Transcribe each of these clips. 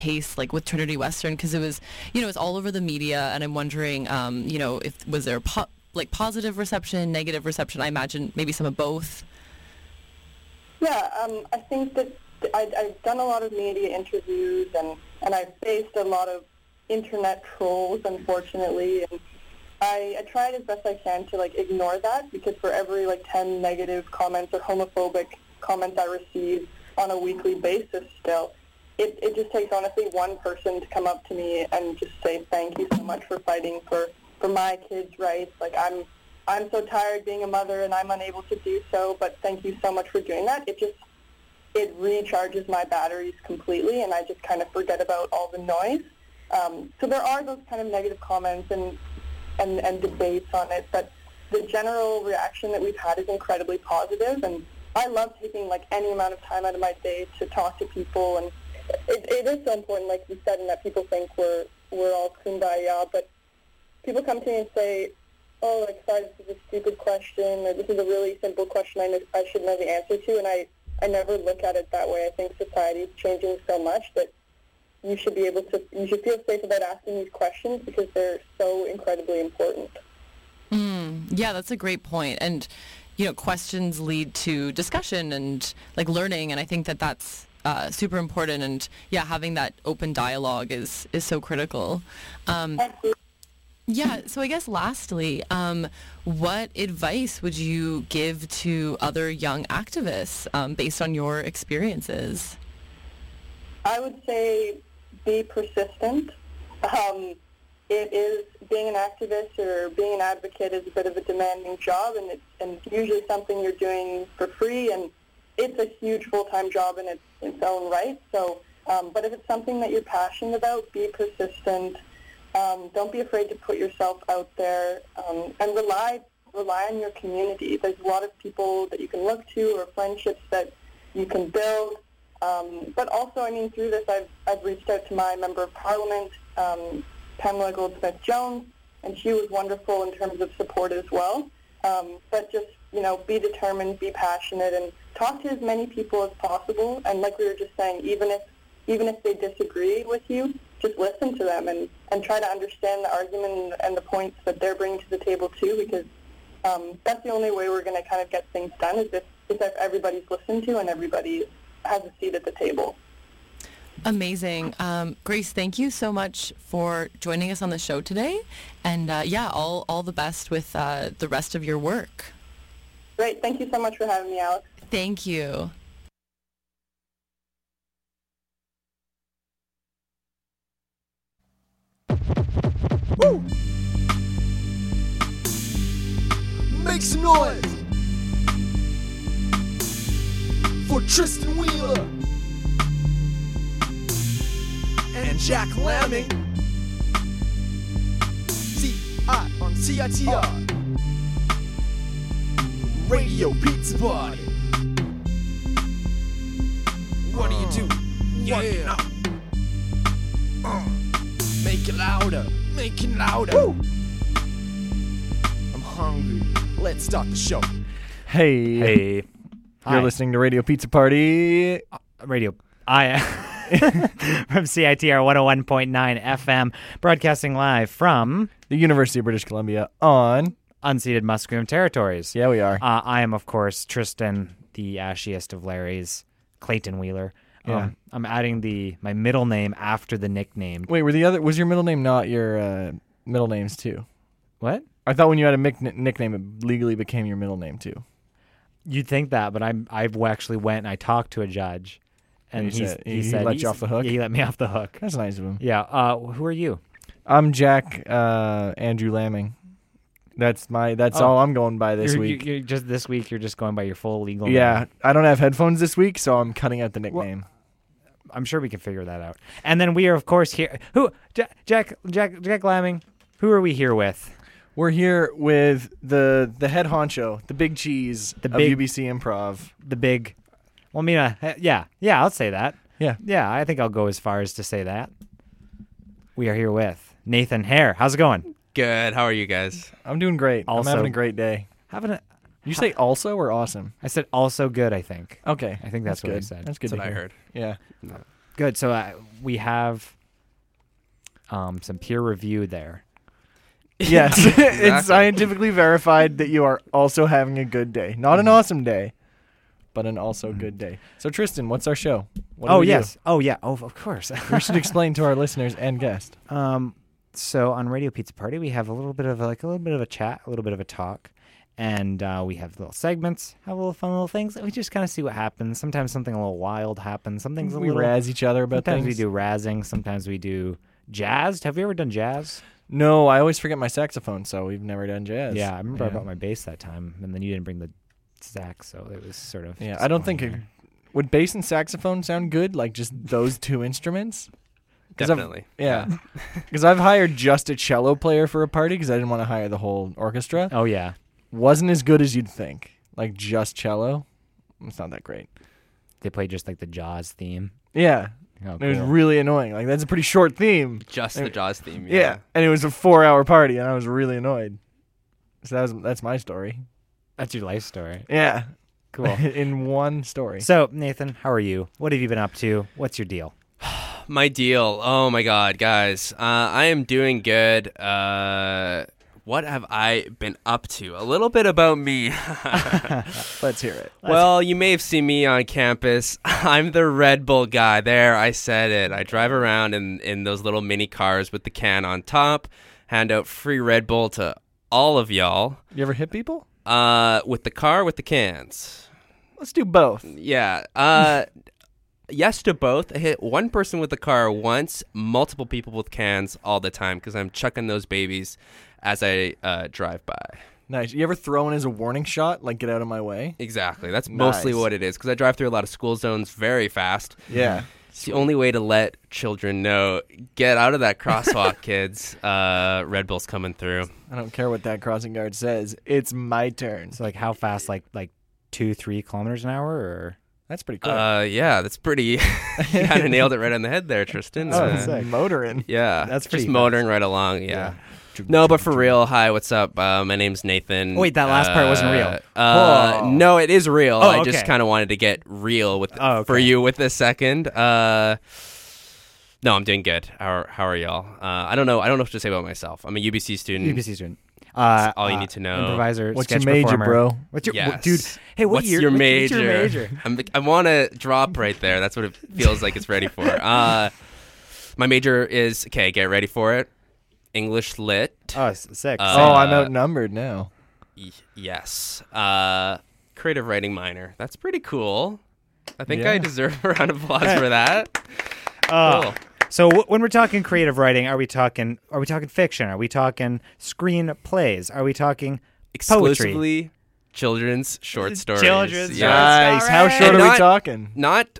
case like with Trinity Western, because it was, you know, it's all over the media, and I'm wondering, you know, if was there positive reception, negative reception? I imagine maybe some of both. Yeah, I think that I've done a lot of media interviews, and I've faced a lot of internet trolls, unfortunately, and I tried as best I can to like ignore that, because for every like 10 negative comments or homophobic comments I receive on a weekly basis still, it just takes honestly one person to come up to me and just say thank you so much for fighting for my kids' rights. Like I'm so tired being a mother and I'm unable to do so, but thank you so much for doing that. It recharges my batteries completely, and I just kind of forget about all the noise. So there are those kind of negative comments and debates on it, but the general reaction that we've had is incredibly positive, and I love taking like any amount of time out of my day to talk to people, and it is so important, like you said, and that people think we're all kumbaya, but people come to me and say, oh, like, sorry, this is a stupid question, or this is a really simple question I should know the answer to, and I never look at it that way. I think society is changing so much that you should feel safe about asking these questions, because they're so incredibly important. Yeah, that's a great point. And, you know, questions lead to discussion and like learning, and I think that's super important. And yeah, having that open dialogue is so critical. Yeah, so I guess lastly, what advice would you give to other young activists based on your experiences? I would say be persistent. Being an activist or being an advocate is a bit of a demanding job, and it's usually something you're doing for free, and it's a huge full-time job in its own right. So, but if it's something that you're passionate about, be persistent. Don't be afraid to put yourself out there, and rely on your community. There's a lot of people that you can look to, or friendships that you can build. But also, I mean, through this, I've reached out to my member of parliament, Pamela Goldsmith-Jones, and she was wonderful in terms of support as well. But just, you know, be determined, be passionate, and talk to as many people as possible. And like we were just saying, even if they disagree with you, just listen to them and try to understand the argument and the points that they're bringing to the table too, because that's the only way we're going to kind of get things done, is if everybody's listened to and everybody has a seat at the table. Amazing. Grace, thank you so much for joining us on the show today. And all the best with the rest of your work. Great. Thank you so much for having me, Alex. Thank you. Woo! Make some noise for Tristan Wheeler and Jack Lamming. CI on CITR Radio Pizza Party. What do you do? Yeah. Make it louder. Make it louder. Woo! I'm hungry. Let's start the show. Hey. You're Hi. listening to Radio Pizza Party. I from CITR 101.9 FM, broadcasting live from The University of British Columbia on... unceded Musqueam territories. Yeah, we are. I am, of course, Tristan, the ashiest of Larrys, Clayton Wheeler. Yeah. I'm adding my middle name after the nickname. Wait, was your middle name not your middle names too? What? I thought when you had a nickname, it legally became your middle name too. You'd think that, but I've actually went and I talked to a judge, and he said let you off the hook? Yeah, he let me off the hook. That's nice of him. Yeah. Who are you? I'm Jack Andrew Lamming. That's all I'm going by this week. You're just this week. You're just going by your full legal name. Yeah, I don't have headphones this week, so I'm cutting out the nickname. I'm sure we can figure that out. And then we are, of course, here. Jack Lamming. Who are we here with? We're here with the head honcho, the big cheese of UBC Improv. The big. Well, Mina. Yeah, I'll say that. Yeah. I think I'll go as far as to say that. We are here with Nathan Hare. How's it going? Good. How are you guys? I'm doing great. Also, I'm having a great day. You say also or awesome? I said also good, I think. Okay. I think that's what good. I said. That's good That's to what I hear. heard. Yeah. Good. So we have some peer review there. Yes, it's scientifically verified that you are also having a good day. Not an awesome day, but an also good day. So Tristan, what's our show? What do we do? Oh yeah. Oh, of course. We should explain to our listeners and guests. So on Radio Pizza Party, we have a little bit of a chat, a little bit of a talk, and we have little segments, have little fun little things. We just kind of see what happens. Sometimes something a little wild happens. Something's We razz each other about Sometimes things. we do razzing. Sometimes we do jazz. Have you ever done jazz? No, I always forget my saxophone, so we've never done jazz. Yeah, I remember I brought my bass that time, and then you didn't bring the sax, so it was sort of. Yeah, I don't think disappointing would bass and saxophone sound good, like just those two instruments. Definitely. Yeah, because I've hired just a cello player for a party because I didn't want to hire the whole orchestra. there. Oh yeah, Wasn't as good as you'd think. Like just cello, it's not that great. they played just like the Jaws theme. Yeah, Oh, it was cool. really annoying. Like that's a pretty short theme. Just the Jaws theme. Yeah, and it was a 4-hour party, and I was really annoyed. So that's my story. That's your life story. Yeah, Cool. in one story. So Nathan, how are you? What have you been up to? What's your deal? My deal. Oh my God, guys. I am doing good. What have I been up to? A little bit about me. Let's hear it. Well, you may have seen me on campus. I'm the Red Bull guy. There, I said it. I drive around in those little mini cars with the can on top, hand out free Red Bull to all of y'all. You ever hit people? With the car, with the cans. Let's do both. Yeah. Yes to both. I hit one person with the car once, multiple people with cans all the time because I'm chucking those babies as I drive by. Nice. You ever throw in as a warning shot, like get out of my way? Exactly. That's mostly Nice. what it is because I drive through a lot of school zones very fast. Yeah. It's the only way to let children know, get out of that crosswalk, kids. Red Bull's coming through. I don't care what that crossing guard says. It's my turn. So like how fast? Like 2-3 kilometers an hour, or That's pretty cool. Yeah, that's pretty. You kind of nailed it right on the head there, Tristan. Oh, sick. Motoring. Yeah, That's just pretty motoring right along. Yeah. No, but for real, hi, what's up? My name's Nathan. Wait, that last part wasn't real. Whoa. No, it is real. Oh, I just okay. kind of wanted to get real with Oh, for okay. you with this second. No, I'm doing good. How are y'all? I don't know what to say about myself. I'm a UBC student. UBC student. That's all you need to know. Improviser. What's sketch your major, performer. bro? What's your Yes. dude? Hey, what What's year? your what's major? your major? I want to drop right there. That's what it feels like it's ready for. My major is, okay, get ready for it, English Lit. Oh, 6. Oh, I'm outnumbered now. Yes. Creative writing minor. That's pretty cool. I think Yeah. I deserve a round of applause for that. Cool. So when we're talking creative writing, are we talking fiction? Are we talking screenplays? Are we talking poetry? Exclusively children's short stories. Children's Yes. Nice. How Alright. short And are we not- talking? Not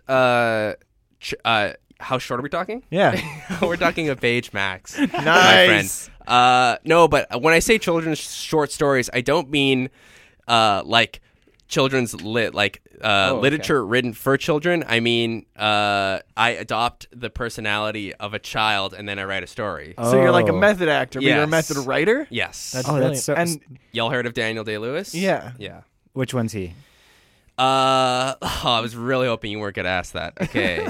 how short are we talking? Yeah. We're talking a page max. Nice. My friend. No, but when I say children's short stories, I don't mean like children's literature written for children. I mean I adopt the personality of a child and then I write a story. So you're like a Oh. method actor, but you're a Yes. method writer? Yes. That's Oh, brilliant. that's so- and Y'all heard of Daniel Day-Lewis? yeah. Yeah. Which one's he? I was really hoping you weren't gonna ask that. Okay.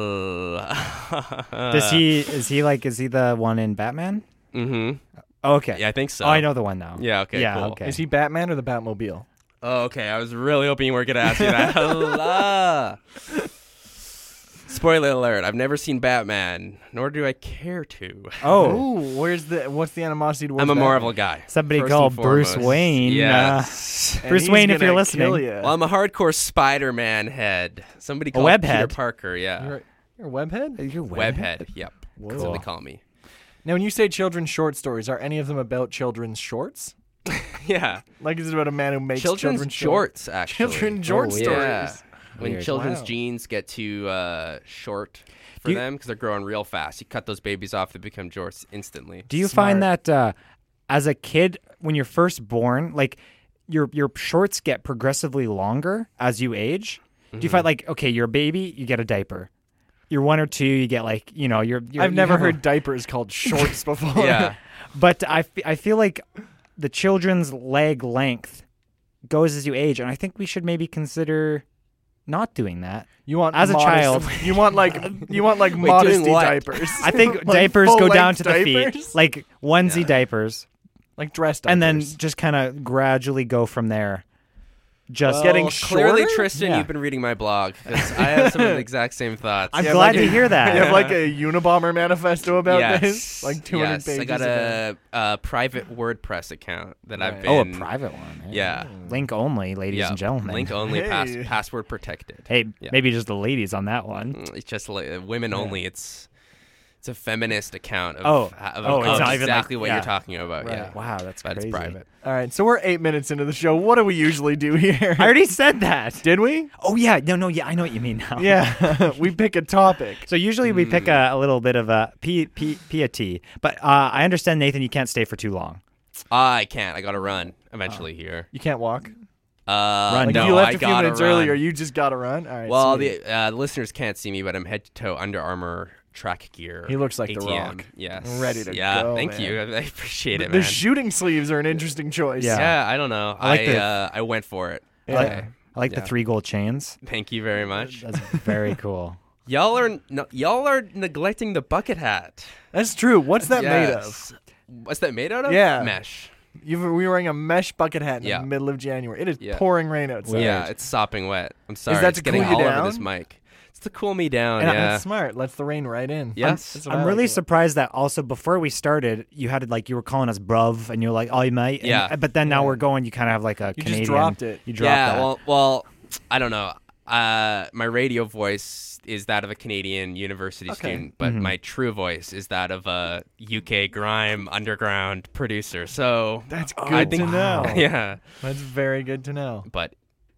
Is he the one in Batman? Mm-hmm. Oh, okay. Yeah, I think so. Oh, I know the one now. Yeah. Okay. Yeah. Cool. Okay. Is he Batman or the Batmobile? Oh, okay. I was really hoping you weren't gonna ask me that. Spoiler alert: I've never seen Batman, nor do I care to. Oh, Ooh, what's the animosity towards I'm a Batman? Marvel guy. somebody first called and Bruce foremost. Wayne. Yes. And Bruce he's Wayne, if you're gonna listening. kill ya. Well, I'm a hardcore Spider-Man head. Somebody called webhead? Peter Parker. Yeah. You're a webhead? You're Webhead. Yep. That's what they call me. Now, when you say children's short stories, are any of them about children's shorts? Yeah. Like, is it about a man who makes Children's shorts? shorts, actually. Children's short weird. stories. Yeah. When Weird. children's Wow. genes get too short for You- them because they're growing real fast, you cut those babies off, they become jorts instantly. Do you find that as a kid, when you're first born, like your shorts get progressively longer as you age? Do you find like, okay, you're a baby, you get a diaper. You're 1 or 2, you get like, you're I've you never have a- heard diapers called shorts before. Yeah. But I feel like the children's leg length goes as you age, and I think we should maybe consider not doing that. You want As a modest- child. you want like doing modesty what? diapers. I think Like diapers go down full-length to the feet, diapers? like onesie diapers, like dress diapers. and then just kind of gradually go from there. Just Getting Well, clearly, shorter? Tristan, Yeah. you've been reading my blog. 'Cause I have some of the exact same thoughts. I'm You have glad like to hear that. You have like a Unabomber manifesto about yes, this, like 200 yes. pages. I got of it. a private WordPress account that I've Right. been. Oh, a private one. Hey. Yeah. Link only, ladies Yeah, and gentlemen. link only, Hey. password protected. Hey, Yeah. maybe just the ladies on that one. It's just like, women only. It's a feminist account of, Oh. of, Oh, it's of not even exactly like- what yeah. you're talking about. Right. Yeah, Wow, that's but crazy. it's private. All right, so we're 8 minutes into the show. What do we usually do here? I already said that. Did we? Oh yeah, no, yeah, I know what you mean now. Yeah, we pick a topic. So usually we pick a little bit of a P, but I understand, Nathan, you can't stay for too long. I can't. I gotta run eventually here. You can't walk. Run. Like No, if you left I a few gotta minutes run. earlier, you just gotta run. All right. Well, sweet. the listeners can't see me, but I'm head to toe Under Armour track gear. He looks like The ATM. Rock. Yes, Ready to yeah, go, thank man. you. I appreciate it, the man. shooting sleeves are an interesting choice. Yeah. Yeah, I don't know. I like the- I went for it. Yeah. I like Yeah. the 3 gold chains. Thank you very much. That's very cool. Y'all are neglecting the bucket hat. That's true. What's that made of? Yes. What's that made out of? Yeah. Mesh. We were wearing a mesh bucket hat in Yeah. the middle of January. It is Yeah. pouring rain outside. Yeah, it's sopping wet. I'm sorry. that it's to getting cool you all over this down? mic. It's to cool me down. And yeah. That's smart. Lets the rain right in. Yes. That's what I I'm like really about it. surprised that also before we started, you had you were calling us bruv, and you were like, "Oh, you might." And- Yeah. But then now we're going. You kind of have like a You Canadian. just dropped it. You dropped Yeah. that. Well, I don't know. My radio voice is that of a Canadian university student, but my true voice is that of a UK grime underground producer. So That's good I think, to know. Yeah, That's very good to know. but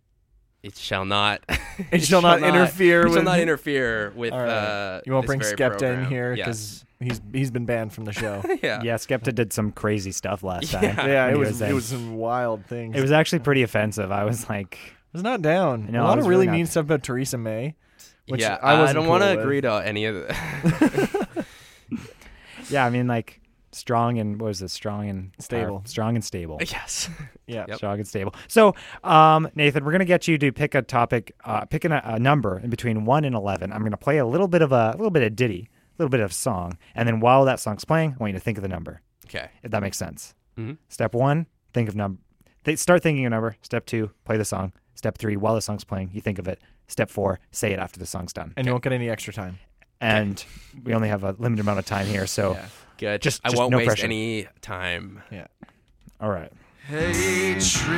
it shall not. It shall not interfere It shall with- not interfere with. All right. You won't this bring very Skepta in program. here Yes. because he's been banned from the show. Yeah. Yeah, Skepta did some crazy stuff last time. Yeah, when it he was in. some wild things. It was actually pretty offensive. I was like, I was not down. No, a I lot was of really really mean not. stuff about Theresa May. Which Yeah, I wasn't don't cool want to with. agree to any of the. yeah, I mean, like strong and what was it? Strong and Stable. Strong and stable. Yes. Yeah. Yep. Strong and stable. So, Nathan, we're gonna get you to pick a topic, pick a number in between 1 and 11. I'm gonna play a little bit of ditty, a little bit of song, and then while that song's playing, I want you to think of the number. Okay. If that makes sense. Mhm. Step 1, think of number. Start thinking of a number. Step 2, play the song. Step 3, while the song's playing, you think of it. Step 4, say it after the song's done. And you won't get any extra time. And we only have a limited amount of time here, so Yeah. Good. Just- I just won't no waste pressure. any time. all right. Hey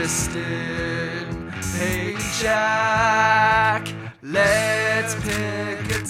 Tristan, hey Jack, let's pick a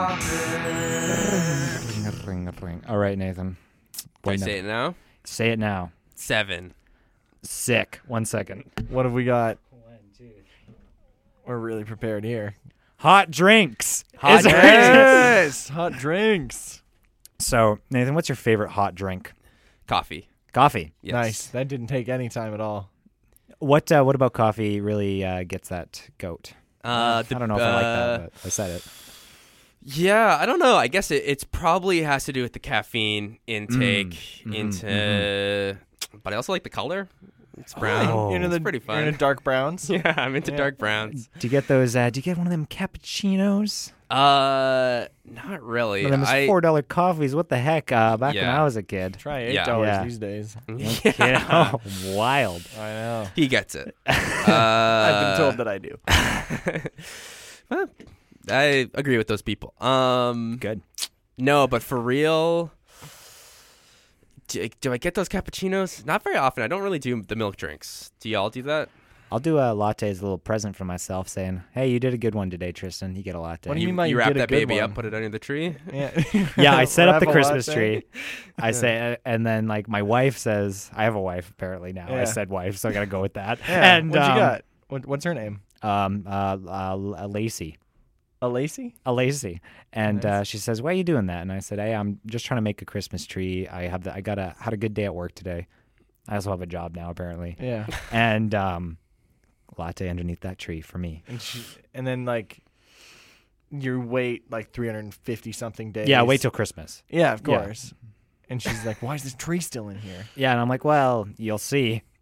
topic. Ring. All right, Nathan. Do I say it now? Say it now. 7. Sick. 1 second. What have we got? We're really prepared here. Hot drinks. Hot Is it- drinks. Yes, hot drinks. So, Nathan, what's your favorite hot drink? Coffee. Coffee. Yes. Nice. That didn't take any time at all. What about coffee really gets that goat? I don't know if I like that, but I said it. Yeah, I don't know. I guess it's probably has to do with the caffeine intake but I also like the color. It's brown. Oh. You're into It's pretty fun. You're into dark browns. Yeah, I'm into Yeah. dark browns. Do you get those? Do you get one of them cappuccinos? Not really. One of them $4 coffees. What the heck? Back when Yeah. I was a kid. Try $8 Yeah. these days. Yeah. Oh, wild. I know. He gets it. I've been told that I do. Well, I agree with those people. Good. No, but for real, do I get those cappuccinos? Not very often. I don't really do the milk drinks. Do y'all do that? I'll do a latte as a little present for myself, saying, "Hey, you did a good one today, Tristan. You get a latte." What do you mean by you wrap did a that good baby one? up, put it under the tree? Yeah. Yeah, I set up the Wrap a Christmas latte. tree. I say, and then like my wife says, I have a wife apparently now. Yeah. I said wife, so I got to go with that. Yeah. And What you got? What's her name? Lacey. A Lacey? A Lacey, and Nice. she says, "Why are you doing that?" And I said, "Hey, I'm just trying to make a Christmas tree. I had a good day at work today. I also have a job now apparently, Yeah. and latte underneath that tree for me. And then like you wait like 350 something days. Yeah, wait till Christmas. Yeah, of Yeah. course. And she's like, "Why is this tree still in here?" Yeah, and I'm like, well, you'll see.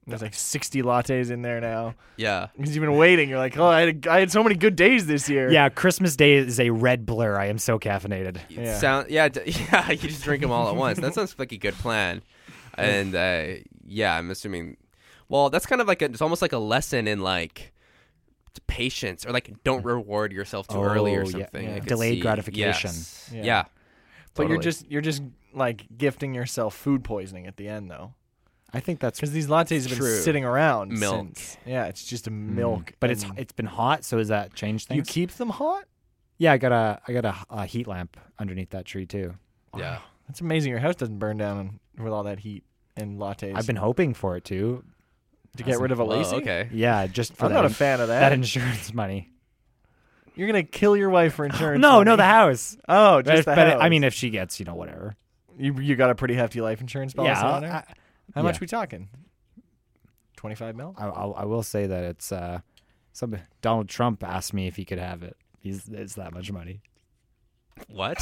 There's like 60 lattes in there now. Yeah. Because you've been waiting. You're like, oh, I had so many good days this year. Yeah, Christmas Day is a red blur. I am so caffeinated. Yeah. Yeah, you just drink them all at once. That sounds like a good plan. And yeah, I'm assuming. Well, that's kind of like it's almost like a lesson in like patience, or like don't reward yourself too early or something. Yeah. I could Delayed see. gratification. Yes. Yeah. Yeah. But Totally. you're just like gifting yourself food poisoning at the end, though. I think that's Because these lattes have been True. sitting around. Milk. Since, yeah, it's just a milk. But and it's been hot, so does that change things? you keep them hot? Yeah, I got a heat lamp underneath that tree too. Yeah. That's amazing. Your house doesn't burn down with all that heat and lattes. I've been hoping for it to. to get rid of a Whoa, Lacey. okay. Yeah, just for I'm that, not a fan of that that. insurance money. You're gonna kill your wife for insurance. No, money. the house. Oh, just the but house. I mean, if she gets, whatever. you got a pretty hefty life insurance policy Yeah, on her. How much yeah. we talking? 25 mil? I will say that it's Donald Trump asked me if he could have it. It's that much money. What?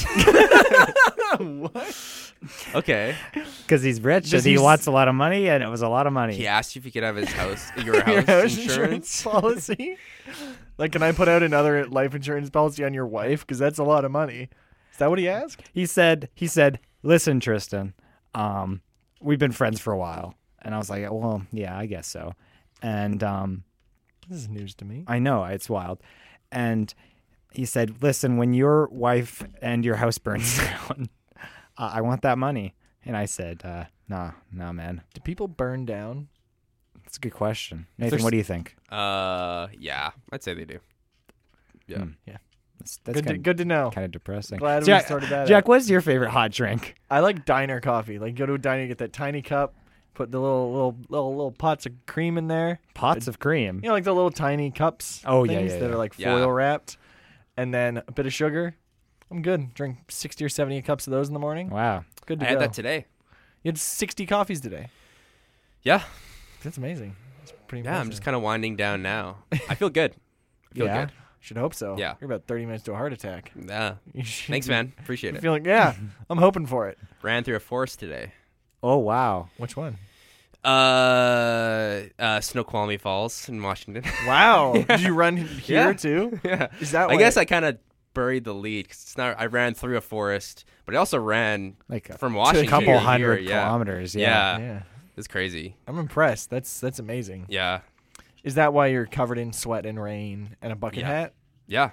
What? Okay. Because he's rich Does and he he wants a lot of money, and it was a lot of money. He asked you if you could have his house, your Your house, house insurance. policy? Like, can I put out another life insurance policy on your wife? Because that's a lot of money. Is that what he asked? He said, "Listen, Tristan, we've been friends for a while," and I was like, "Well, yeah, I guess so." And This is news to me. I know it's wild. And he said, "Listen, when your wife and your house burns down, I want that money." And I said, "Nah, man. Do people burn down? That's a good question, Nathan. there's- What do you think?" Yeah, I'd say they do. Yeah. Yeah. That's Good to know. kind of depressing. Glad we Jack, sorted that Jack, out. what's your favorite hot drink? I like diner coffee. Like, go to a diner, get that tiny cup, put the little pots of cream in there. Pots of cream. You know, like the little tiny cups. Oh, yeah, things yeah, that yeah. are like Yeah. foil wrapped, and then a bit of sugar. I'm good. Drink 60 or 70 cups of those in the morning. Wow. Good to I go. had that today. You had 60 coffees today. Yeah. That's amazing. That's pretty Yeah, impressive. I'm just kind of winding down now. I feel good. I feel Yeah. good. Should hope so. Yeah. You're about 30 minutes to a heart attack. Yeah. You should Thanks, be man. Appreciate it. Feeling, yeah, I'm hoping for it. Ran through a forest today. Oh, wow. Which one? Snoqualmie Falls in Washington. Wow. Did you run here Yeah. too? Yeah. Is that I why- guess I kind of buried the lead 'cause it's not. I ran through a forest, but I also ran Like from a Washington couple to here, hundred yeah. kilometers. Yeah. Yeah. It's crazy. I'm impressed. That's amazing. Yeah. Is that why you're covered in sweat and rain and a bucket Yeah. hat? Yeah.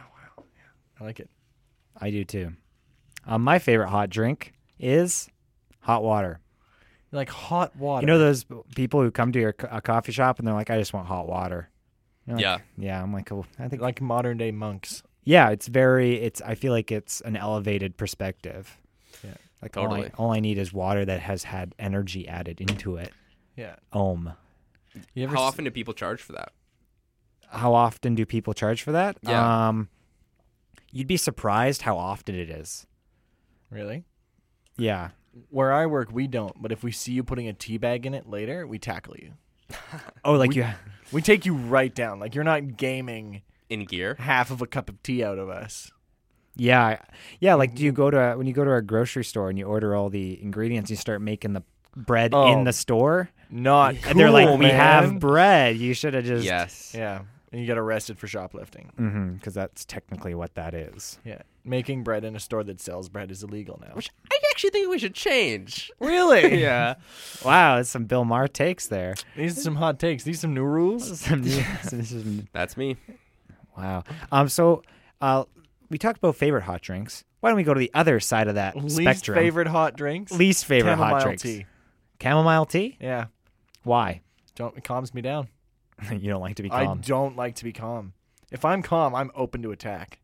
I like it. I do too. My favorite hot drink is hot water. You like hot water. You know those people who come to a coffee shop and they're like, "I just want hot water." You're like, Yeah. Yeah. I'm like, oh, I think like modern day monks. yeah. I feel like it's an elevated perspective. Yeah. Like Totally. all I need is water that has had energy added into it. Yeah. You ever How s- often do people charge for that? How often do people charge for that? Yeah. You'd be surprised how often it is. Really? Yeah. Where I work, we don't. But if we see you putting a tea bag in it later, we tackle you. Oh, like We- you. We take you right down. Like, you're not gaming In gear? half of a cup of tea out of us. Yeah, yeah. Like, do you go to when you go to a grocery store and you order all the ingredients, you start making the bread Oh, in the store, Not and they're like, cool, "We have man." bread. You should have just Yes. Yeah. And you get arrested for shoplifting. because that's technically what that is." Yeah. Making bread in a store that sells bread is illegal now. Which I actually think we should change. Really? Yeah. Wow, that's some Bill Maher takes there. These are some hot takes. These are some new rules. That's me. Wow. So we talked about favorite hot drinks. Why don't we go to the other side of that Least spectrum? favorite hot drinks? Least favorite Chamomile hot drinks. tea. Chamomile tea. Yeah. Why? It calms me down. You don't like to be I calm. don't like to be calm. If I'm calm, I'm open to attack.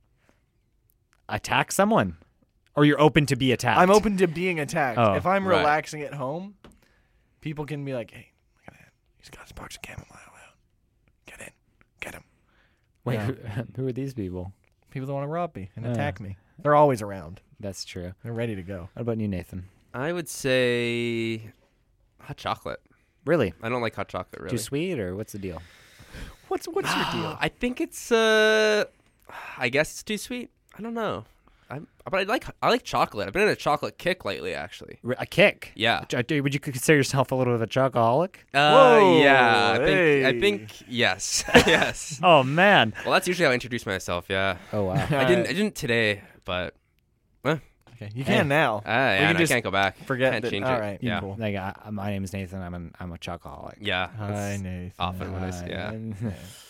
Attack someone, or you're open to be attacked. I'm open to being attacked. Oh, if I'm right. relaxing at home, people can be like, "Hey, look at that. He's got his box of chamomile out. Get in. Get him." Wait, Yeah. who are these people? People that want to rob me and Yeah. attack me. They're always around. That's true. They're ready to go. What about you, Nathan? I would say hot chocolate. Really? I don't like hot chocolate, really. Too sweet, or what's the deal? What's your deal? I think it's I guess it's too sweet. I don't know. But I like chocolate. I've been in a chocolate kick lately, actually. A kick? Yeah. Would you consider yourself a little bit of a chocoholic? Whoa, Yeah. hey. I think yes. Yes. Oh, man. Well, that's usually how I introduce myself. Yeah. Oh, wow. I didn't today, but Okay, you can now. yeah, can I just can't go back. forget Can't that- change all it. right, Yeah. cool. Like, my name is Nathan. I'm a chocoholic. Yeah. Hi, That's Nathan. often when I say, yeah.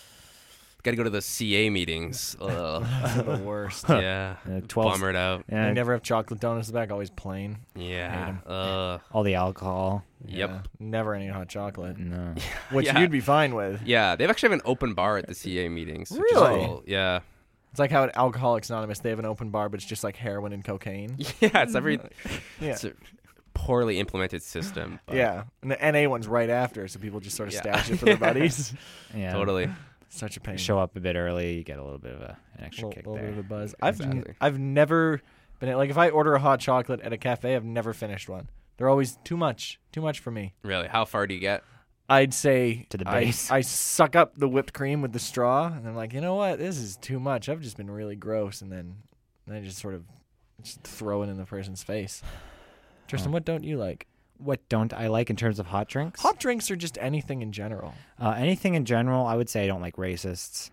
Got to go to the CA meetings. Ugh. the worst. Yeah. 12. Bummered out. Yeah, They never have chocolate donuts in the back, always plain. Yeah. 'em. all the alcohol. Yep. Yeah, never any hot chocolate, No. which Yeah. you'd be fine with. Yeah. They actually have an open bar at the CA meetings. which is Really? cool. Yeah. It's like how at Alcoholics Anonymous they have an open bar, but it's just like heroin and cocaine. Yeah. It's every. Yeah. It's a poorly implemented system. but Yeah, and the NA one's right after, so people just sort of Yeah. stash it for their buddies. Yeah. Totally. Such a pain. Show up a bit early, you get a little bit of an extra kick little there. bit of a buzz. Exactly. I've never been like if I order a hot chocolate at a cafe, I've never finished one. They're always too much for me. Really. How far do you get? I'd say To the I- base. I suck up the whipped cream with the straw, and I'm like, you know what, this is too much. I've just been really gross, and then I just sort of just throw it in the person's face. Tristan, what don't you like? What don't I like in terms of hot drinks? Hot drinks are just anything in general. Anything in general, I would say I don't like racists.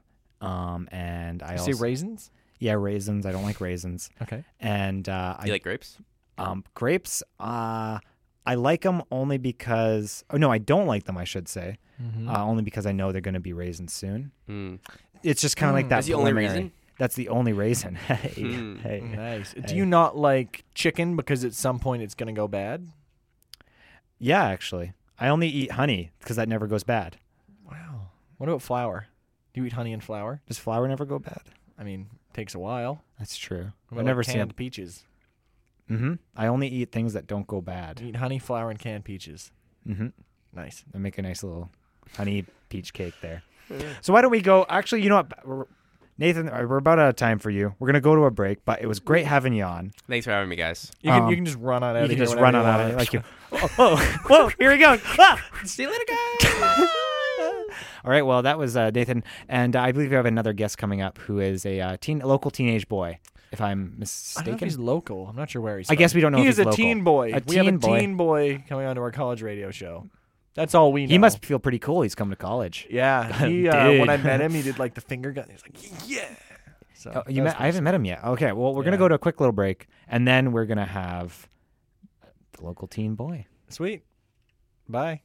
And I You also say raisins? yeah, raisins. I don't like raisins. Okay. And Do I you like grapes? grapes. I like them only because. Oh no, I don't like them. I should say only because I know they're going to be raisins soon. Mm. It's just kind of like that. That's the only preliminary- reason? That's the only reason. Hey, Hmm. hey. Nice. Hey. Do you not like chicken because at some point it's going to go bad? Yeah, actually, I only eat honey because that never goes bad. Wow. What about flour? Do you eat honey and flour? Does flour never go bad? I mean, it takes a while. That's true. What I've about never seen canned it. peaches. I only eat things that don't go bad. You eat honey, flour, and canned peaches. Nice. I make a nice little honey peach cake there. So why don't we go? Actually, you know what, Nathan, we're about out of time for you. We're gonna go to a break, but it was great having you on. Thanks for having me, guys. You can just run on out You of can here just whenever run you on out want. of it like you. Whoa! Here we go. Ah! See you later, guys. All right. Well, that was Nathan, and I believe we have another guest coming up who is a local teenage boy, if I'm I don't know if mistaken. he's local. I'm not sure where he's I guess we don't know He if is he's a local. teen boy. A We have a teen boy. teen boy coming onto our college radio show. That's all we know. He must feel pretty cool. He's coming to college. Yeah. He, Dude. when I met him, he did like the finger gun. He was like, yeah. So Oh, that you was met? I haven't met him yet. Okay. Well, we're gonna Yeah. go to a quick little break, and then we're gonna have the local teen boy. sweet. Bye.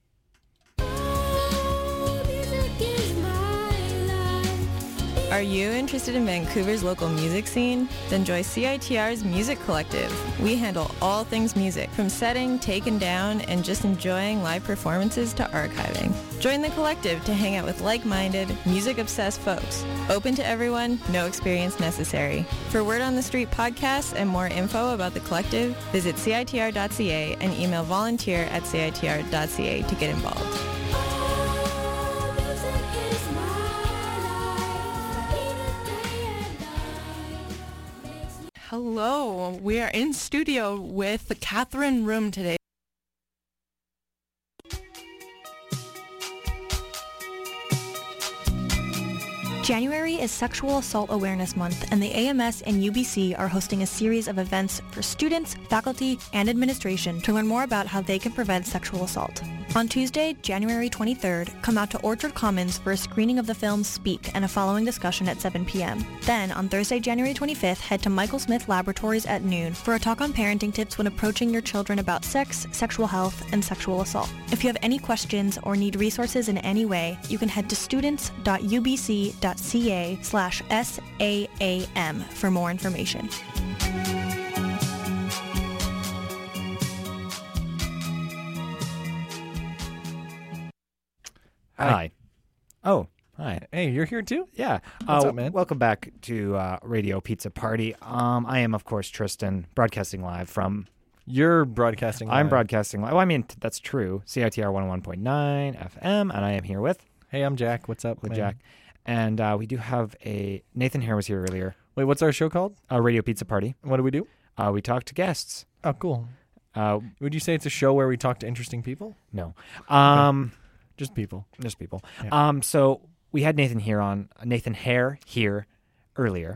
Are you interested in Vancouver's local music scene? Then join CITR's Music Collective. We handle all things music, from setting, taken down, and just enjoying live performances to archiving. Join the collective to hang out with like-minded, music-obsessed folks. Open to everyone, no experience necessary. For Word on the Street podcasts and more info about the collective, visit CITR.ca and email volunteer@CITR.ca to get involved. Hello, we are in studio with Catherine Room today. January is Sexual Assault Awareness Month, and the AMS and UBC are hosting a series of events for students, faculty, and administration to learn more about how they can prevent sexual assault. On Tuesday, January 23rd, come out to Orchard Commons for a screening of the film Speak and a following discussion at 7 p.m. Then, on Thursday, January 25th, head to Michael Smith Laboratories at noon for a talk on parenting tips when approaching your children about sex, sexual health, and sexual assault. If you have any questions or need resources in any way, you can head to students.ubc.ca/SAAM for more information. Hi. Oh, hi. Hey, you're here too? Yeah. What's up, man? Welcome back to Radio Pizza Party. I am, of course, Tristan, broadcasting live from... You're broadcasting. I'm live. broadcasting live. Well, I mean, that's true. CITR 101.9 FM, and I am here with Hey, I'm Jack. What's up, man? Jack. And we do have a... Nathan Hare was here earlier. Wait, what's our show called? Radio Pizza Party. What do we do? We talk to guests. Oh, cool. Uh, Would you say it's a show where we talk to interesting people? no. Just people. Just people. Yeah. So we had Nathan Hare here earlier,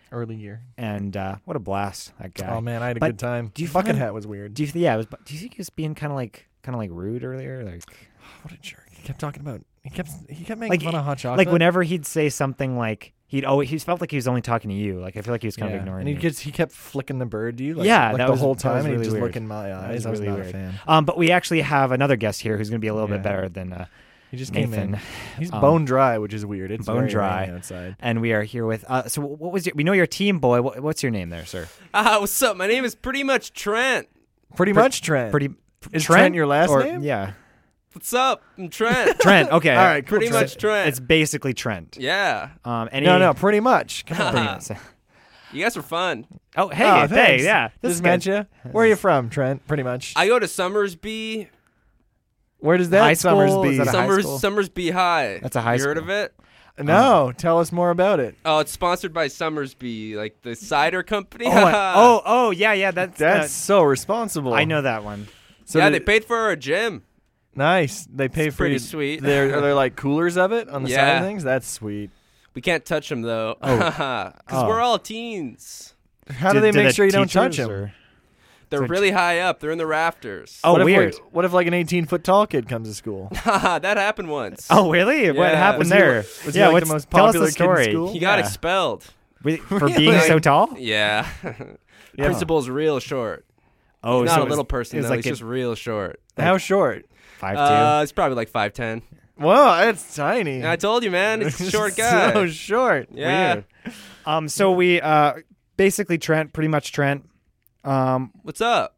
Early year. And what a blast, that guy. Oh man, I had a But good time. do you Bucket find- hat was weird. Do you do you think he was being kind of like rude earlier? Like What a jerk! He kept talking about. He kept making Like- fun of hot chocolate. like whenever he'd say something like he felt like he was only talking to you. Like I feel like he was kind of ignoring and you. he kept flicking the bird to you. Like, Yeah, like that the was- whole that time, was and he'd really just weird. look in my eyes. I was really not weird. a fan. But we actually have another guest here who's going to be a little bit Yeah. better than He just Nathan. came in. He's Um, bone dry, which is weird. It's bone very dry. rainy outside. And we are here with. So what was we know you're a team boy. What's your name there, sir? What's up? My name is pretty much Trent. Pretty much Trent. Pretty. Is Trent your last or- name? Yeah, What's up? I'm Trent. Trent. Okay, All right, cool, Pretty Trent. much Trent. It's basically Trent. Yeah. No, pretty much. Come on. Pretty much. You guys are fun. Oh, hey, Oh, hey, thanks. yeah. This This is meant good. you. Where are you from, Trent? Pretty much. I go to Summersby. Where does that High school? Summersby? Is that a high school? Summersby High. That's a high You heard school. of it? No, tell us more about it. Oh, it's sponsored by Summersby, like the cider company. Oh, yeah. That's so responsible. I know that one. So yeah, did- they paid for our gym. Nice. They pay It's for pretty you. sweet. Are there like coolers of it on the side Yeah. of things? That's sweet. We can't touch them though, Oh. because Oh. we're all teens. How do they make the sure you don't touch teachers them? or- They're really high up. They're in the rafters. Oh, what weird. What if like an 18-foot tall kid comes to school? That happened once. Oh, really? What Yeah. happened Was he- there? was he yeah, like the what's- most tell us popular the kid in story. school? He got Yeah. expelled. For being so tall? Yeah. Yeah. Principal's real short. Oh, He's so not it a was- little person it was though. like He's just real short. How short? 5'2". It's probably like 5'10". Whoa, that's tiny. I told you, man. It's a short guy. So short. Yeah. Weird. So we basically Trent, pretty much Trent. What's up?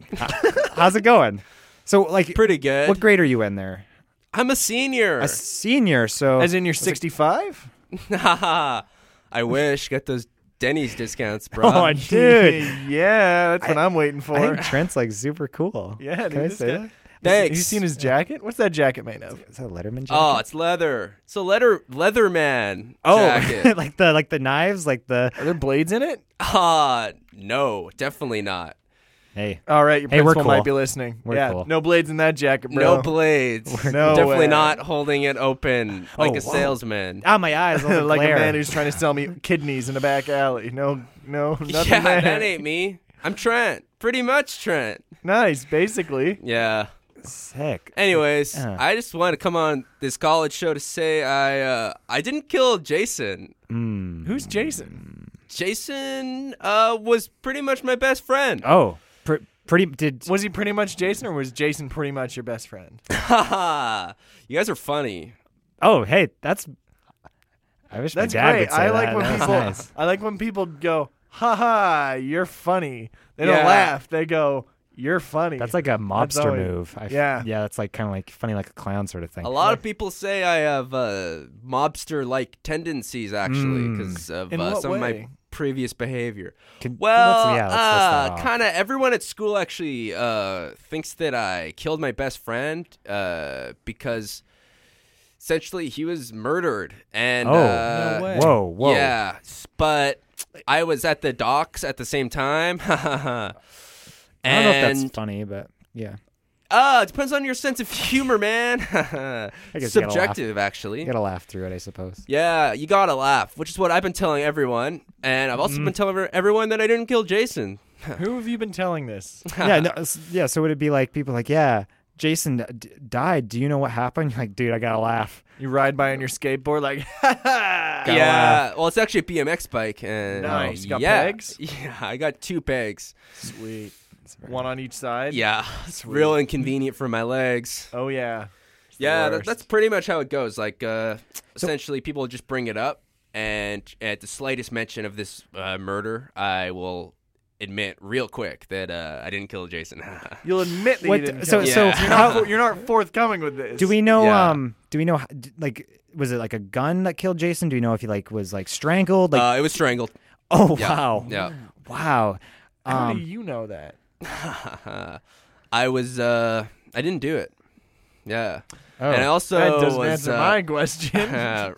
How's it going? So like, Pretty good. what grade are you in there? I'm a senior. A senior. So As in you're 65? I wish. Get those Denny's discounts, bro. oh, dude. Yeah, that's what I'm waiting for. I think Trent's like super cool. Yeah, dude. Can I this say guy- that? Thanks. Have you seen his jacket? What's that jacket made of? Is that a Letterman jacket? Oh, it's leather. It's a Leatherman Oh, jacket. like the knives, like the. Are there blades in it? No, definitely not. Hey, All right, your Hey, we're principal cool. might be listening. We're yeah, cool. no blades in that jacket, bro. No blades. No Definitely way. not holding it open like a whoa. salesman. my eyes. all the like glare. a man who's trying to sell me kidneys in a back alley. No, nothing Yeah, there. that ain't me. I'm Trent. Pretty much Trent. Nice, basically. Yeah. Sick. Anyways, Yeah. I just wanted to come on this college show to say I didn't kill Jason. Who's Jason? Jason was pretty much my best friend. Oh, pretty. Did Was he pretty much Jason, or was Jason pretty much your best friend? Haha. You guys are funny. Oh, hey, that's. I wish That's my dad great. would say I like that. when That's people. nice. I like when people go, "Ha ha, you're funny." They don't Yeah. laugh. They go, "You're funny." That's like a mobster always- move. Yeah. yeah, that's like kind of like funny, like a clown sort of thing. A lot of people say I have mobster-like tendencies, actually, because of In what some of my way? previous behavior. Can- Well, let's list that off. kind of everyone at school actually thinks that I killed my best friend because essentially he was murdered. And Oh, No way. whoa. yeah, but I was at the docks at the same time. I don't know if And that's funny, but yeah, it depends on your sense of humor, man. guess you gotta laugh. Subjective, actually. you gotta laugh through it, I suppose. Yeah, you gotta laugh, which is what I've been telling everyone, and I've also been telling everyone that I didn't kill Jason. Who have you been telling this? Yeah, no, yeah. So would it be like people like, yeah, Jason died. Do you know what happened? You're like, dude, I gotta laugh. You ride by on your skateboard like, ha ha. Gotta Yeah, laugh. well, it's actually a BMX bike, and Nice. Got yeah, pegs? Yeah, I got 2 pegs. Sweet. One on each side. Yeah, it's real inconvenient for my legs. Oh yeah. It's the Yeah, worst. that's pretty much how it goes. Like, essentially, people just bring it up, and at the slightest mention of this murder, I will admit real quick that I didn't kill Jason. You'll admit that What- you didn't. so- kill so him. how- you're not forthcoming with this. Do we know? Yeah. Do we know? Like, was it like a gun that killed Jason? Do you know if he like was like strangled? Like, It was strangled. oh Yeah. wow, Yeah. wow. How do you know that? I was I didn't do it. Yeah. Oh. And I also That doesn't was answer my question.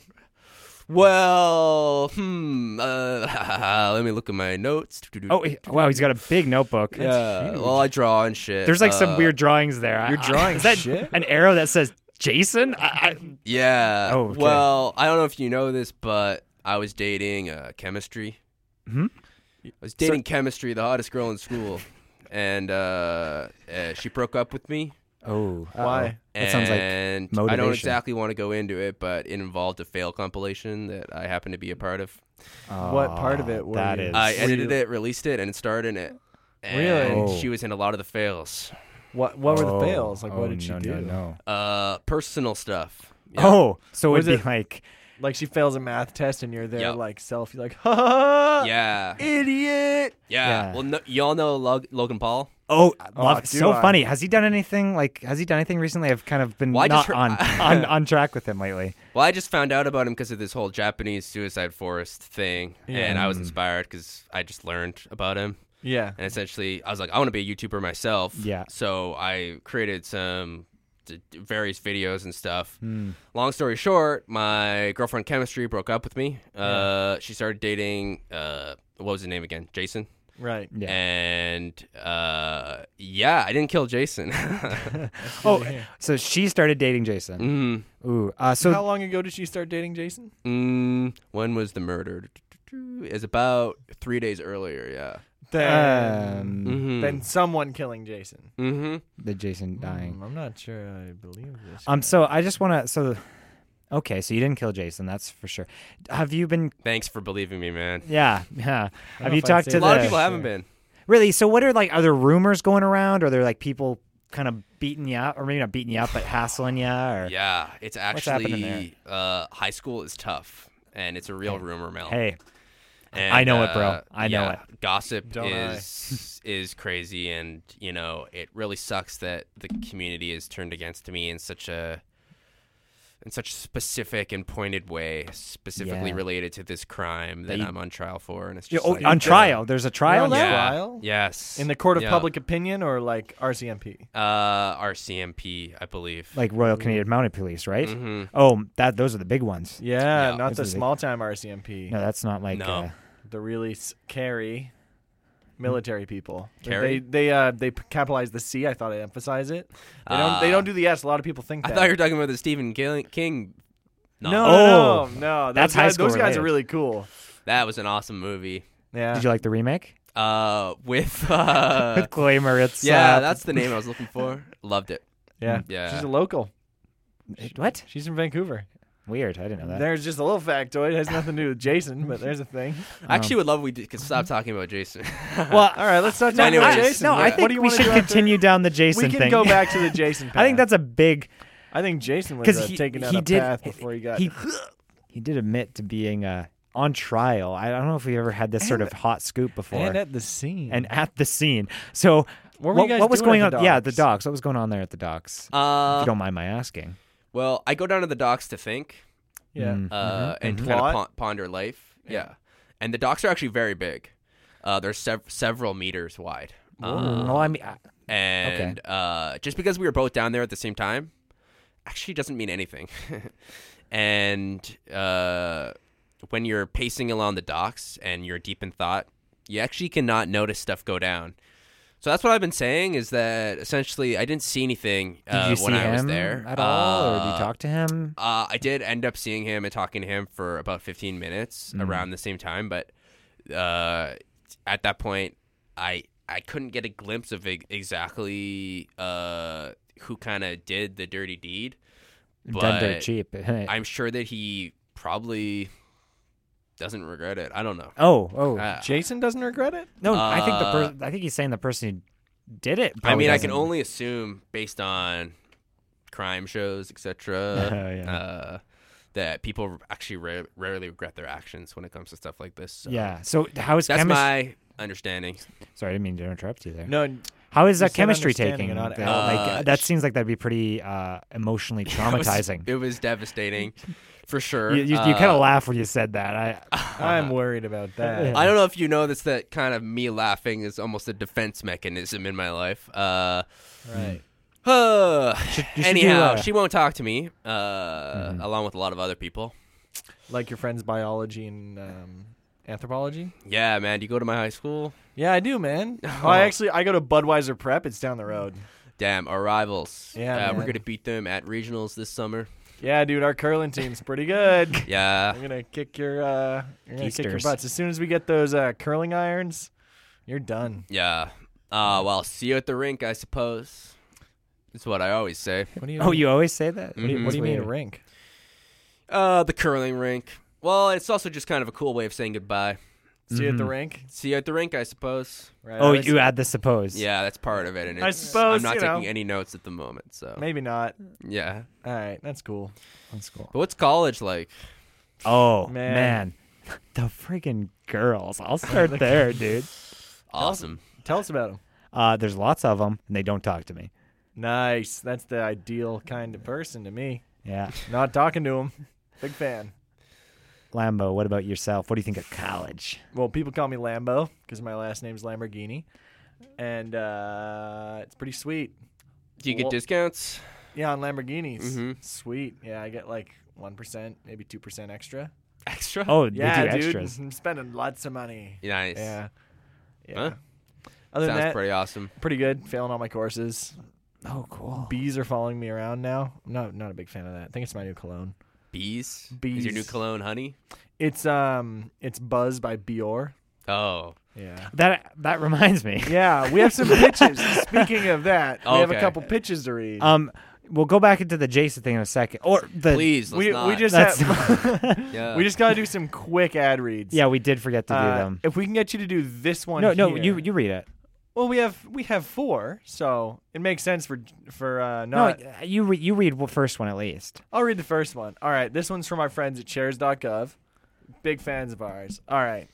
well, let me look at my notes. Oh wow, he's got a big notebook. yeah. Well, I draw and shit. There's like some weird drawings there. You're drawing is that shit? an arrow that says Jason? Yeah. Oh, okay. Well, I don't know if you know this, but I was dating chemistry. I was dating chemistry, the hottest girl in school, and she broke up with me. Oh, Why? That sounds like And motivation. I don't exactly want to go into it, but it involved a fail compilation that I happened to be a part of. What part of it were that you- is- I edited it, released it, and starred in it. And Really? she was in a lot of the fails. What were the fails? Like, what did she no, do? No. Personal stuff. Yeah. Oh, so Was it'd be it- like, Like she fails a math test and you're there Yep. like selfie, like, ha ha ha, Yeah. idiot. Yeah. Well, no, y'all know Logan Paul? oh, Oh, love, do so I? funny. Has he done anything? Like, has he done anything recently? I've kind of been Well, I not just on track with him lately. Well, I just found out about him because of this whole Japanese suicide forest thing, and I was inspired because I just learned about him. Yeah. And essentially, I was like, I want to be a YouTuber myself. Yeah. So I created some various videos and stuff. Long story short, my girlfriend Chemistry broke up with me. She started dating, what was his name again? Jason. Right. Yeah. And I didn't kill Jason. Oh, so she started dating Jason. Ooh. So How long ago did she start dating Jason? When was the murder? It's about 3 days earlier. Yeah. Then someone killing Jason. the Jason dying. I'm not sure I believe this. So I just want to. Okay, so you didn't kill Jason, that's for sure. Have you been? Thanks for believing me, man. Yeah. Have you if I'd talked say to A lot of the? people haven't been. Really? So what are are there rumors going around? Or are there like people kind of beating you up, or maybe not beating you up, but hassling you? Or Yeah, it's happening actually high school is tough, and it's a real rumor mill. hey, And, I know it, bro. I know it. Gossip Don't I? is crazy, and it really sucks that the community is turned against me in such a specific and pointed way, specifically Yeah. related to this crime that you- I'm on trial for, and it's Yeah, just on trial. There's a trial on now. trial? Yes, In the court of Yeah. public opinion or like RCMP? RCMP, I believe. Like Royal Canadian Mounted Police, right? Mhm. Oh, those are the big ones. Yeah, Yeah. not the This is a- small time RCMP. No, that's not like. No. The really scary military people. Carry? They capitalize the C. I thought I'd emphasize it. They don't do the S. A lot of people think I that. thought you were talking about the Stephen King. No, Oh. no. That's Those high guys, school those guys related. are really cool. That was an awesome movie. Yeah. Did you like the remake With with Chloe Moretz? yeah, that's the name I was looking for. Loved it. Yeah. Yeah. She's a local. what? She's from Vancouver. Weird. I didn't know that. There's just a little factoid. It has nothing to do with Jason, but there's a thing. I actually would love if we could stop talking about Jason. Well, All right, let's start No, talking about anyways, Jason. no, What- I what think do you we wanna should do after- continue down the Jason We can thing. go back to the Jason path. I think that's a big. I think Jason was Because taking down he a did path before he got. He did admit to being on trial. I don't know if we ever had this sort of hot scoop before. and at the scene. And at the scene. So What were you guys was doing going at on? the Yeah, the docks? docks. What was going on there at the docks? If you don't mind my asking. Well, I go down to the docks to think yeah. Mm. and to Plot? kind of ponder life. Yeah. And the docks are actually very big. They're several meters wide. Well, I mean, And just because we were both down there at the same time actually doesn't mean anything. And when you're pacing along the docks and you're deep in thought, you actually cannot notice stuff go down. So that's what I've been saying, is that essentially I didn't see anything did you see when I was him there at all, or did you talk to him? I did end up seeing him and talking to him for about 15 minutes around the same time, but at that point, I couldn't get a glimpse of exactly who kind of did the dirty deed. Done dirt But cheap. I'm sure that he probably doesn't regret it. I don't know. Oh. Jason doesn't regret it? No, I think I think he's saying the person who did it. I probably mean, I can doesn't. only assume based on crime shows, etc. Yeah. That people actually rarely regret their actions when it comes to stuff like this. So Yeah. So how is that's chemistry? my understanding. Sorry, I didn't mean to interrupt you there. No. How is You said chemistry understanding taking? and not That seems like that'd be pretty emotionally traumatizing. It was devastating, for sure. You kind of laugh when you said that. I'm worried about that. I don't know if you know this, that kind of me laughing is almost a defense mechanism in my life. Right. should Anyhow, do, she won't talk to me, along with a lot of other people. Like your friend's biology and anthropology? Yeah, man. Do you go to my high school? Yeah, I do, man. I go to Budweiser Prep. It's down the road. Damn, our rivals. Yeah, we're man. gonna beat them at regionals this summer. Yeah, dude, our curling team's pretty good. Yeah. I'm gonna kick your Geesters. butts as soon as we get those curling irons. You're done. Yeah. Well, see you at the rink, I suppose. That's what I always say. What do you? Oh, you always say that? What do you, Mhm. mean a Weird. rink? The curling rink. Well, it's also just kind of a cool way of saying goodbye. See you at the Mhm. rink. See you at the rink, I suppose. Right. Oh, I was- you add the suppose. Yeah, that's part of it. And I suppose, I'm not you know. taking any notes at the moment, so Maybe not. yeah. All right, that's cool. That's cool. But what's college like? Oh, Man. man. The friggin' girls. I'll start there, dude. Awesome. Tell us about them. There's lots of them, and they don't talk to me. Nice. That's the ideal kind of person to me. Yeah. Not talking to him. Big fan. Lambo, what about yourself? What do you think of college? Well, people call me Lambo because my last name's Lamborghini, and it's pretty sweet. Do you get Well- discounts? Yeah, on Lamborghinis. Mhm. Sweet. Yeah, I get like 1%, maybe 2% extra. Extra? Oh, Yeah, they do dude. extras. I'm spending lots of money. Nice. Yeah. Yeah. Huh? Other than Sounds that, pretty awesome. pretty good. Failing all my courses. Oh, cool. Bees are following me around now. I'm not a big fan of that. I think it's my new cologne. Bees? Bees. Is your new cologne honey? It's Buzz by Bior. Oh. Yeah. That reminds me. Yeah, we have some pitches. Speaking of that, we have a Okay. couple pitches to read. We'll go back into the Jason thing in a second. Or the Please, let's we not. just That's have, Yeah. we just gotta do some quick ad reads. Yeah, we did forget to do them. If we can get you to do this one, No, here. you read it. Well, we have 4, so it makes sense for No, not. you read the first one at least. I'll read the first one. All right, this one's from our friends at chairs.gov. Big fans of ours. All right.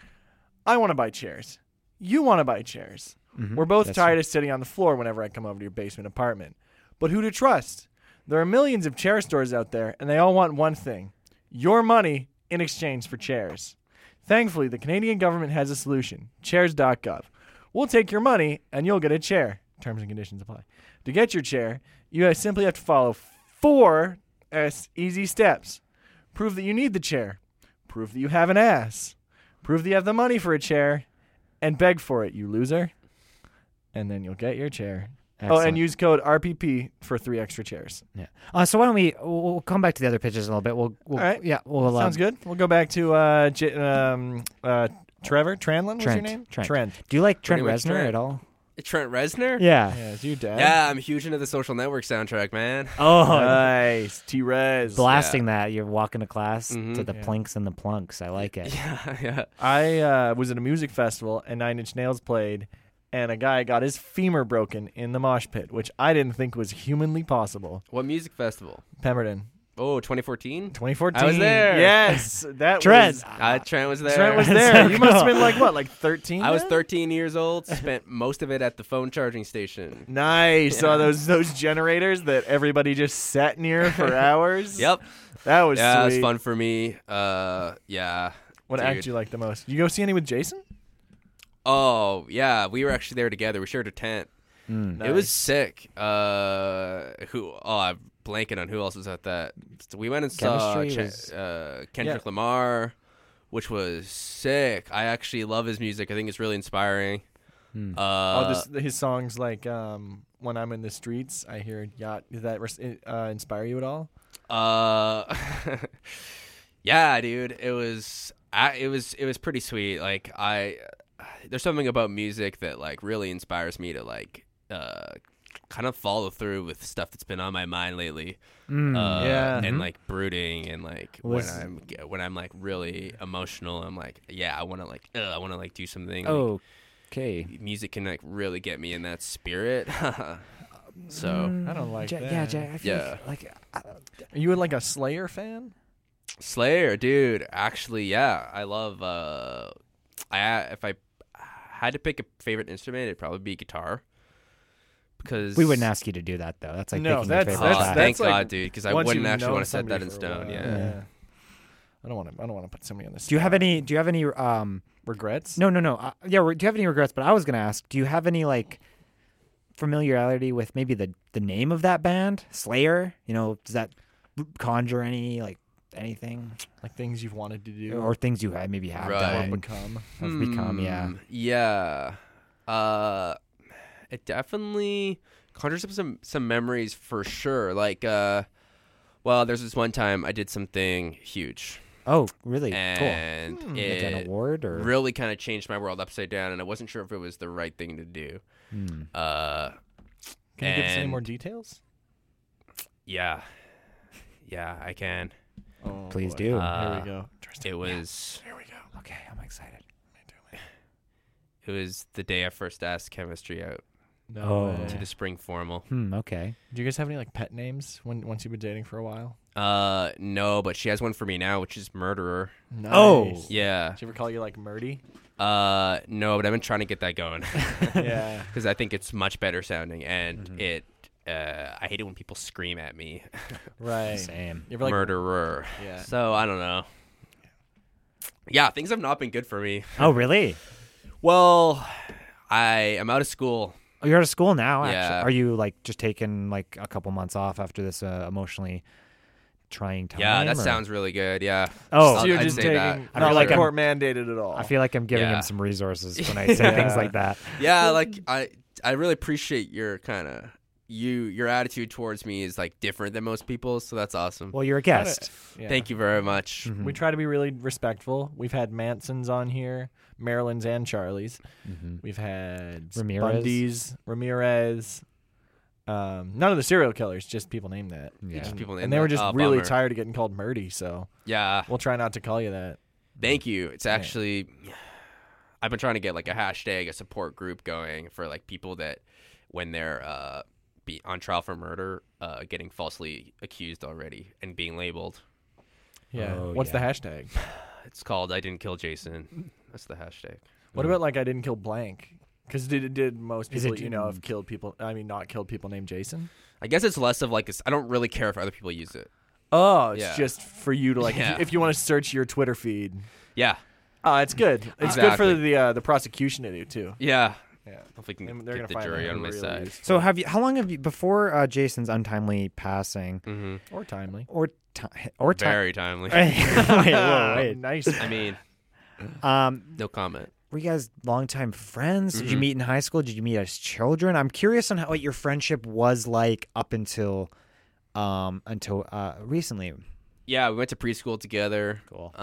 I want to buy chairs. You want to buy chairs. Mhm, We're both that's tired true. of sitting on the floor whenever I come over to your basement apartment. But who to trust? There are millions of chair stores out there, and they all want one thing: your money in exchange for chairs. Thankfully, the Canadian government has a solution: chairs.gov. We'll take your money, and you'll get a chair. Terms and conditions apply. To get your chair, you guys simply have to follow 4 easy steps. Prove that you need the chair. Prove that you have an ass. Prove that you have the money for a chair. And beg for it, you loser. And then you'll get your chair. Oh, Excellent. and use code RPP for 3 extra chairs. Yeah. So why don't we'll come back to the other pitches in a little bit. We'll All right. Yeah. We'll Sounds good. We'll go back to Trevor Tranlin. What's your Trent. name? Trent. Do you like Trent Pretty much Reznor Trent. at all? Trent Reznor? Yeah. Yeah, is your dad? Yeah, I'm huge into the Social Network soundtrack, man. Oh, Nice. T-Rez. blasting that. You're walking to class Mhm. to the Yeah. plinks and the plunks. I like it. Yeah, yeah. I was at a music festival and 9 Inch Nails played, and a guy got his femur broken in the mosh pit, which I didn't think was humanly possible. What music festival? Pemberton, Oh, 2014? 2014. I was there. Yes, that Trent. was. Trent was there. Trent was So there. You must have cool. been like what, like 13? I was then? 13 years old. Spent most of it at the phone charging station. Nice. Yeah. Oh, those generators that everybody just sat near for hours. Yep. That was Yeah, it sweet. was fun for me. Yeah. What dude. act do you like the most? You go see any with Jason? Oh, yeah. We were actually there together. We shared a tent. Mm. It was Nice. sick. I'm blanking on who else was at that. So we went and saw Chemistry was- Kendrick Lamar, which was sick. I actually love his music. I think it's really inspiring. Hmm. His songs like "When I'm in the Streets," I hear "Yacht." Does that inspire you at all? Yeah, dude. It was pretty sweet. Like there's something about music that like really inspires me to like kind of follow through with stuff that's been on my mind lately. Yeah. And like brooding and like Was- when I'm like really emotional, I'm like, yeah, I want to like do something. Oh, okay. Music can like really get me in that spirit. So I don't like that. Yeah, Jack. I feel Yeah. like Are you like a Slayer fan? Slayer, dude. Actually, yeah, I love. If I had to pick a favorite instrument, it'd probably be guitar. Because we wouldn't ask you to do that though. That's like No, picking your that's- favorite that's- side. thank like God, dude. Because I Once wouldn't you've actually known want to set that somebody in for a stone. while, Yeah. I don't want to put somebody on the spot. Do you have any regrets? No. Do you have any regrets? But I was gonna ask, do you have any like familiarity with maybe the name of that band, Slayer? You know, does that conjure any like anything Like things you've wanted to do or things you maybe have Right. done, become. have become? Yeah. Yeah. It definitely conjures up some memories for sure. Like Well, there's this one time I did something huge. Oh, really? Cool. And Like it an award or really kind of changed my world upside down, and I wasn't sure if it was the right thing to do. Hmm. Can you give us any and- more details? Yeah, I can. Oh, Please boy. do. Here Uh, we go. It was Here we go. Okay, I'm excited. it was the day I first asked chemistry out No Oh. way. to the spring formal. Okay. Do you guys have any like pet names once you've been dating for a while? No, but she has one for me now, which is murderer. Nice. Oh. Yeah. Did she ever call you like Murdy? No, but I've been trying to get that going Yeah. because I think it's much better sounding, and Mm-hmm. I hate it when people scream at me. Right. Same. You ever like Murderer. Yeah. So I don't know. Yeah, things have not been good for me. Oh, really? Well, I am out of school. Oh, you're out of school now, actually. Yeah. Are you like just taking like a couple months off after this emotionally trying time? Yeah, that or- sounds really good. Yeah. Oh, So you're I'd just say taking that. I not feel like like I'm- court mandated at all. I feel like I'm giving Yeah. him some resources when I say things like that. Yeah, like I really appreciate your kind of your attitude towards me is like different than most people, so that's awesome. Well, you're a guest. Yeah. Thank you very much. Mhm. We try to be really respectful. We've had Mansons on here, Maryland's and Charlie's. Mhm. We've had Ramirez. Bundy's, Ramirez. None of the serial killers, just people named that. Yeah. Just people named And they were that. just Oh, really bummer. tired of getting called Murdy, so Yeah. we'll try not to call you that. Thank you. It's actually I've been trying to get like a hashtag, a support group going for like people that when they're be on trial for murder, getting falsely accused already and being labeled. Yeah. Oh, What's yeah. the hashtag? It's called I didn't kill Jason. That's the hashtag. What about like I didn't kill blank? Because did most Is people it- you know have killed people? I mean, not killed people named Jason. I guess it's less of like I don't really care if other people use it. Oh, it's Yeah. just for you to like Yeah. if you want to search your Twitter feed. Yeah. It's good. It's good for Exactly. the prosecution to do too. Yeah. Yeah. Hopefully we And can they're get gonna the find jury out on who my really side. is. So how long have you before Jason's untimely passing Mm-hmm. Or timely. or Very timely. wait, whoa, wait. Nice. I mean, no comment. Were you guys longtime friends? Did you meet in high school? Did you meet as children? I'm curious on what your friendship was like up until recently. Yeah, we went to preschool together. Cool.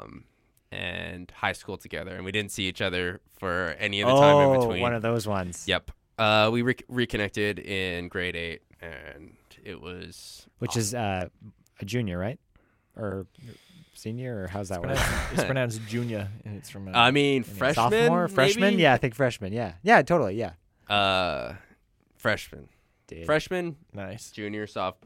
And high school together, and we didn't see each other for any of the time in between. One of those ones. Yep. We reconnected in grade 8, and it was Which is a junior, right? Or senior, or how's that work? It's pronounced junior, and it's from. I mean, freshman, Sophomore, freshman? maybe? Yeah, I think freshman. Yeah, totally. Yeah. Freshman, Dude. freshman, nice. junior,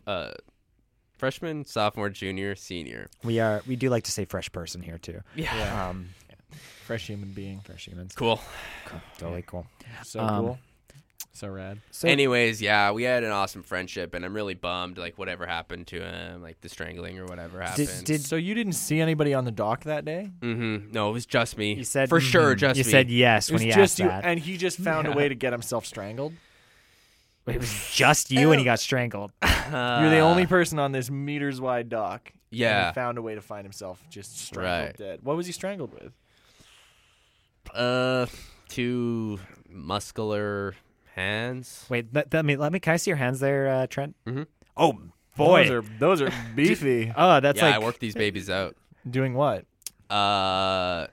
freshman, sophomore, junior, senior. We do like to say fresh person here too. Yeah. Fresh human being. Fresh humans. Cool. Totally cool. So cool. So rad. So Anyways, yeah, we had an awesome friendship, and I'm really bummed, like, whatever happened to him, like the strangling or whatever happened. So you didn't see anybody on the dock that day? No, it was just me. you said for sure, mhm. just you me. said yes It when was he just asked you, that. and he just found a way to get himself strangled. It was just you and he got strangled. You're the only person on this meters wide dock. and Yeah. he found a way to find himself just strangled Right. dead. What was he strangled with? 2 muscular hands. Wait, let me. Can I see your hands there, Trent? Mhm. Oh boy. those are beefy. Oh, that's Yeah, like I worked these babies out. Doing what? I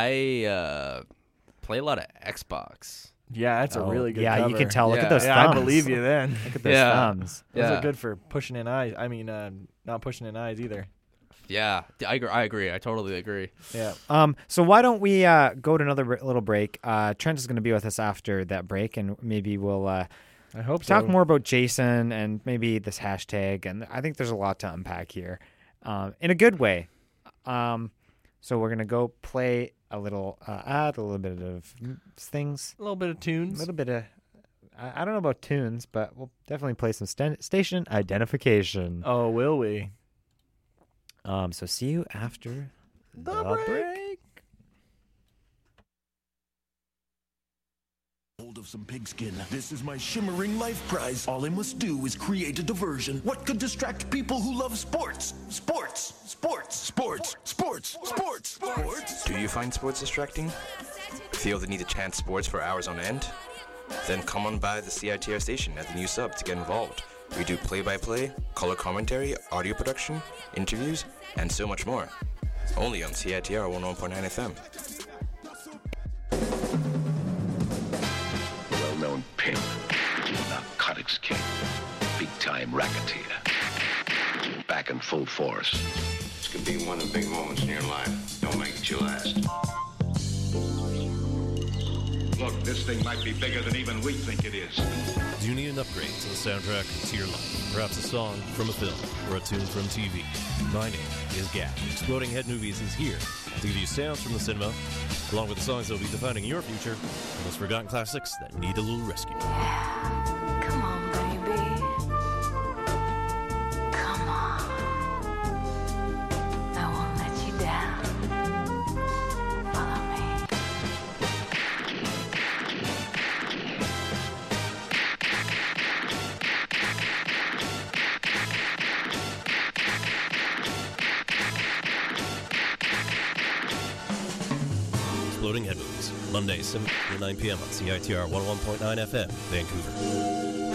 play a lot of Xbox. Yeah, that's a really good. Yeah, you cover. can tell. Look at Yeah. those Yeah, thumbs. I believe you then. Look at those Yeah. thumbs. Those Yeah. are good for pushing in eyes. I mean, not pushing in eyes either. Yeah, I agree. I totally agree. Yeah. So why don't we go to another little break? Trent is going to be with us after that break, and maybe we'll I hope talk so. more about Jason and maybe this hashtag. And I think there's a lot to unpack here, in a good way. So we're gonna go play a little, add a little bit of things, A little bit of a tunes. little bit of. I don't know about tunes, but we'll definitely play some station identification. Oh, will we? So see you after The break. Hold of some pigskin. This is my shimmering life prize. All I must do is create a diversion. What could distract people who love sports? Sports. Sports. Sports. Sports. Sports. Sports. Do you find sports distracting? Feel the need to chant sports for hours on end? Then come on by the CITR station at the new sub to get involved. We do play-by-play, color commentary, audio production, interviews, and so much more. Only on CITR 101.9 FM. Well-known pimp, narcotics king, big-time racketeer. Back in full force. This could be one of the big moments in your life. Don't make it your last. Look, this thing might be bigger than even we think it is. Do you need an upgrade to the soundtrack to your life? Perhaps a song from a film or a tune from TV? My name is Gap. Exploding Head Movies is here to give you sounds from the cinema, along with the songs that will be defining your future and those forgotten classics that need a little rescue. Come on, baby. Come on. I won't let you down. Follow me. Exploding Head Movies, Monday, 7 to 9 p.m. on CITR 101.9 FM, Vancouver.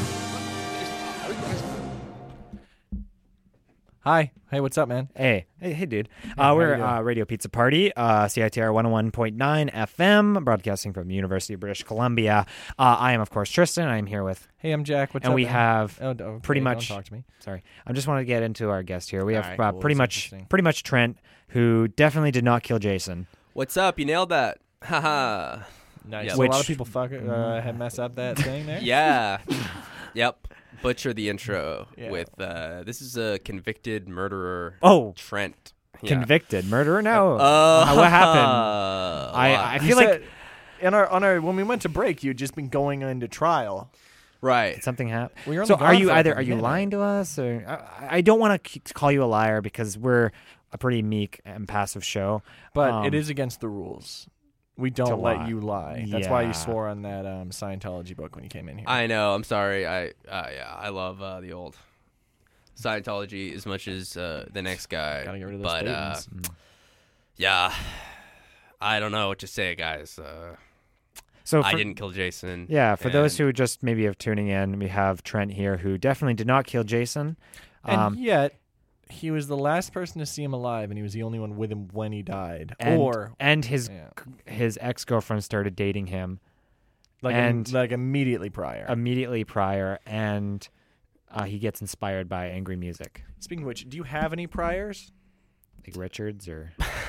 Hi. Hey, what's up, man? Hey, dude. how We're you doing? Radio Pizza Party, CITR 101.9 FM, broadcasting from the University of British Columbia. I am, of course, Tristan. I'm here with... Hey, I'm Jack. What's and up, we man? have okay, pretty much... Don't talk to me. Sorry. I just want to get into our guest here. We have All right, cool. pretty That's much interesting. Trent, who definitely did not kill Jason. What's up? You nailed that. Haha. Nice. Yep. So a lot of people have messed up that thing there. Yeah. Yep. Butcher the intro Yeah. with this is a convicted murderer. Oh. Trent. Yeah. Convicted murderer? No. What happened? I feel like when we went to break, you'd just been going into trial. Right. Something happened. Well, you're So only are gone you for like a are you minute. lying to us, or I don't want to call you a liar because we're a pretty meek and passive show. But it is against the rules. We don't let lie. you lie. That's why Yeah. you swore on that Scientology book when you came in here. I know. I'm sorry. I love the old Scientology as much as the next guy. Gotta get rid of those but statins. yeah, I don't know what to say, guys. So I for- didn't kill Jason. Yeah, for those and- who just maybe are tuning in, we have Trent here, who definitely did not kill Jason. And yet, he was the last person to see him alive, and he was the only one with him when he died. And his Yeah. his ex-girlfriend started dating him like and- like immediately prior. and he gets inspired by angry music, Speaking of which, do you have any priors? like Richards or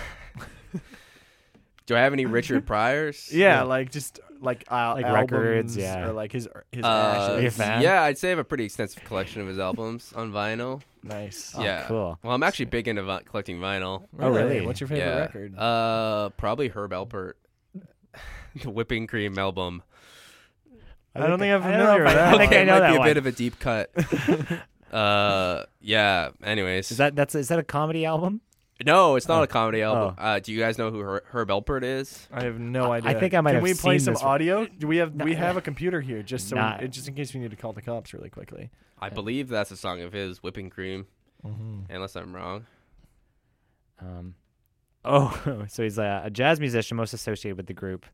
Do I have any Richard Pryors? Yeah, like just like Like albums, records, yeah. or like his ashes. Are you a fan? Yeah, I'd say I have a pretty extensive collection of his albums on vinyl. Nice. Oh, Yeah, cool. Well, I'm actually big into collecting vinyl. Oh, really? What's your favorite Yeah. record? Probably Herb Alpert, the Whipping Cream album. I don't think I'm I don't familiar know with if I- that. I think one. I It know might that be a one. bit of a deep cut. Yeah. Anyways, is that a comedy album? no, it's not a comedy album. Do you guys know who Herb Alpert is? I have no idea. I think I might Can have we play seen some this- audio? Do we have No. we have a computer here just so Nah. just in case we need to call the cops really quickly. I believe that's a song of his, Whipping Cream, Mm-hmm. unless I'm wrong. So he's a jazz musician most associated with the group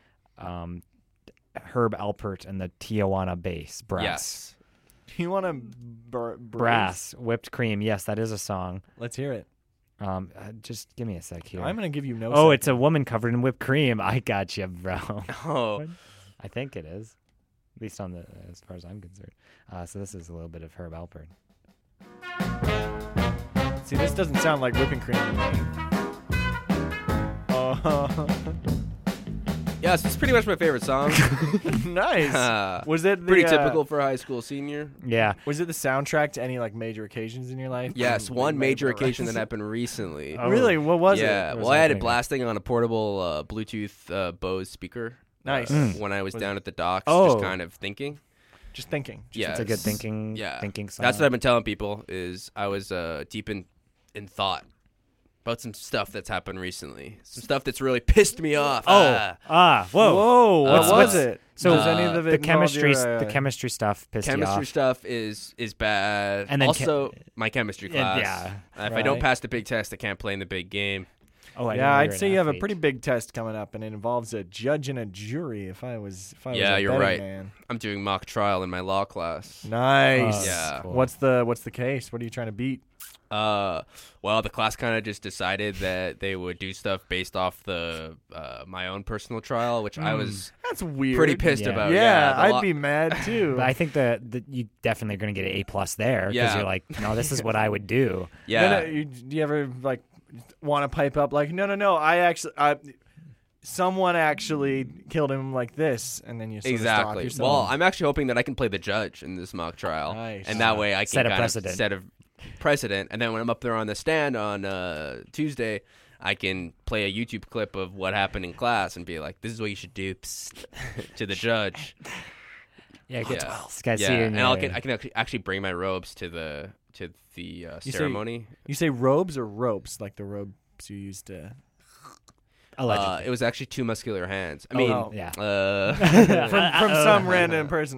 Herb Alpert and the Tijuana bass brass. Yes. You want to Brass, Whipped Cream. Yes, that is a song. Let's hear it. Just give me a sec here. I'm gonna give you no. Oh, second. it's a woman covered in whipped cream. I got you, bro. Oh, I think it is, at least on the as far as I'm concerned. So this is a little bit of Herb Alpert. See, this doesn't sound like whipping cream to me. yes, it's pretty much my favorite song. Nice. Was it the, pretty typical for a high school senior? Yeah. Was it the soundtrack to any like major occasions in your life? Yes, Like, one you major might have occasion that realized? happened recently. Oh. Really? What was it? Yeah, What was well, I had it happening? blasting on a portable Bluetooth Bose speaker. Nice. When I was down at the docks, Oh. just kind of thinking. Just thinking. Yeah, It's a good thinking song. That's what I've been telling people is I was deep in thought about some stuff that's happened recently. Some stuff that's really pissed me off. Whoa. Whoa, what What's- was it? So Does any of the it chemistry, involve your, the chemistry stuff pissed you Chemistry off. stuff is bad. And then also, my chemistry class. yeah, If I don't right. pass the big test, I can't play in the big game. Oh, I yeah, didn't I'd hear say an you have a athlete. pretty big test coming up, and it involves a judge and a jury. If I was Yeah, a you're betting right. man. I'm doing mock trial in my law class. Nice. Yeah. Cool. What's the case? What are you trying to beat? Well, the class kind of just decided that they would do stuff based off the my own personal trial, which I was That's weird. pretty pissed Yeah. about. Yeah, the I'd law- be mad too. But I think that you definitely are going to get an A+ there because Yeah. you're like, no, this is what I would do. Yeah. Do you ever like want to pipe up like, no, someone actually killed him like this, and then you sort of stop Exactly. yourself. Well, I'm actually hoping that I can play the judge in this mock trial, Nice. and that way I can Set a kind precedent. of set a precedent. And then when I'm up there on the stand on Tuesday, I can play a YouTube clip of what happened in class and be like, "This is what you should do," psst, to the judge. Yeah, Yeah, this guy's seeing and your- I can actually bring my robes to the You ceremony. You say robes or ropes, like the robes you used to. Allegedly. It was actually two muscular hands. I Oh, mean, no. Yeah. from some random person.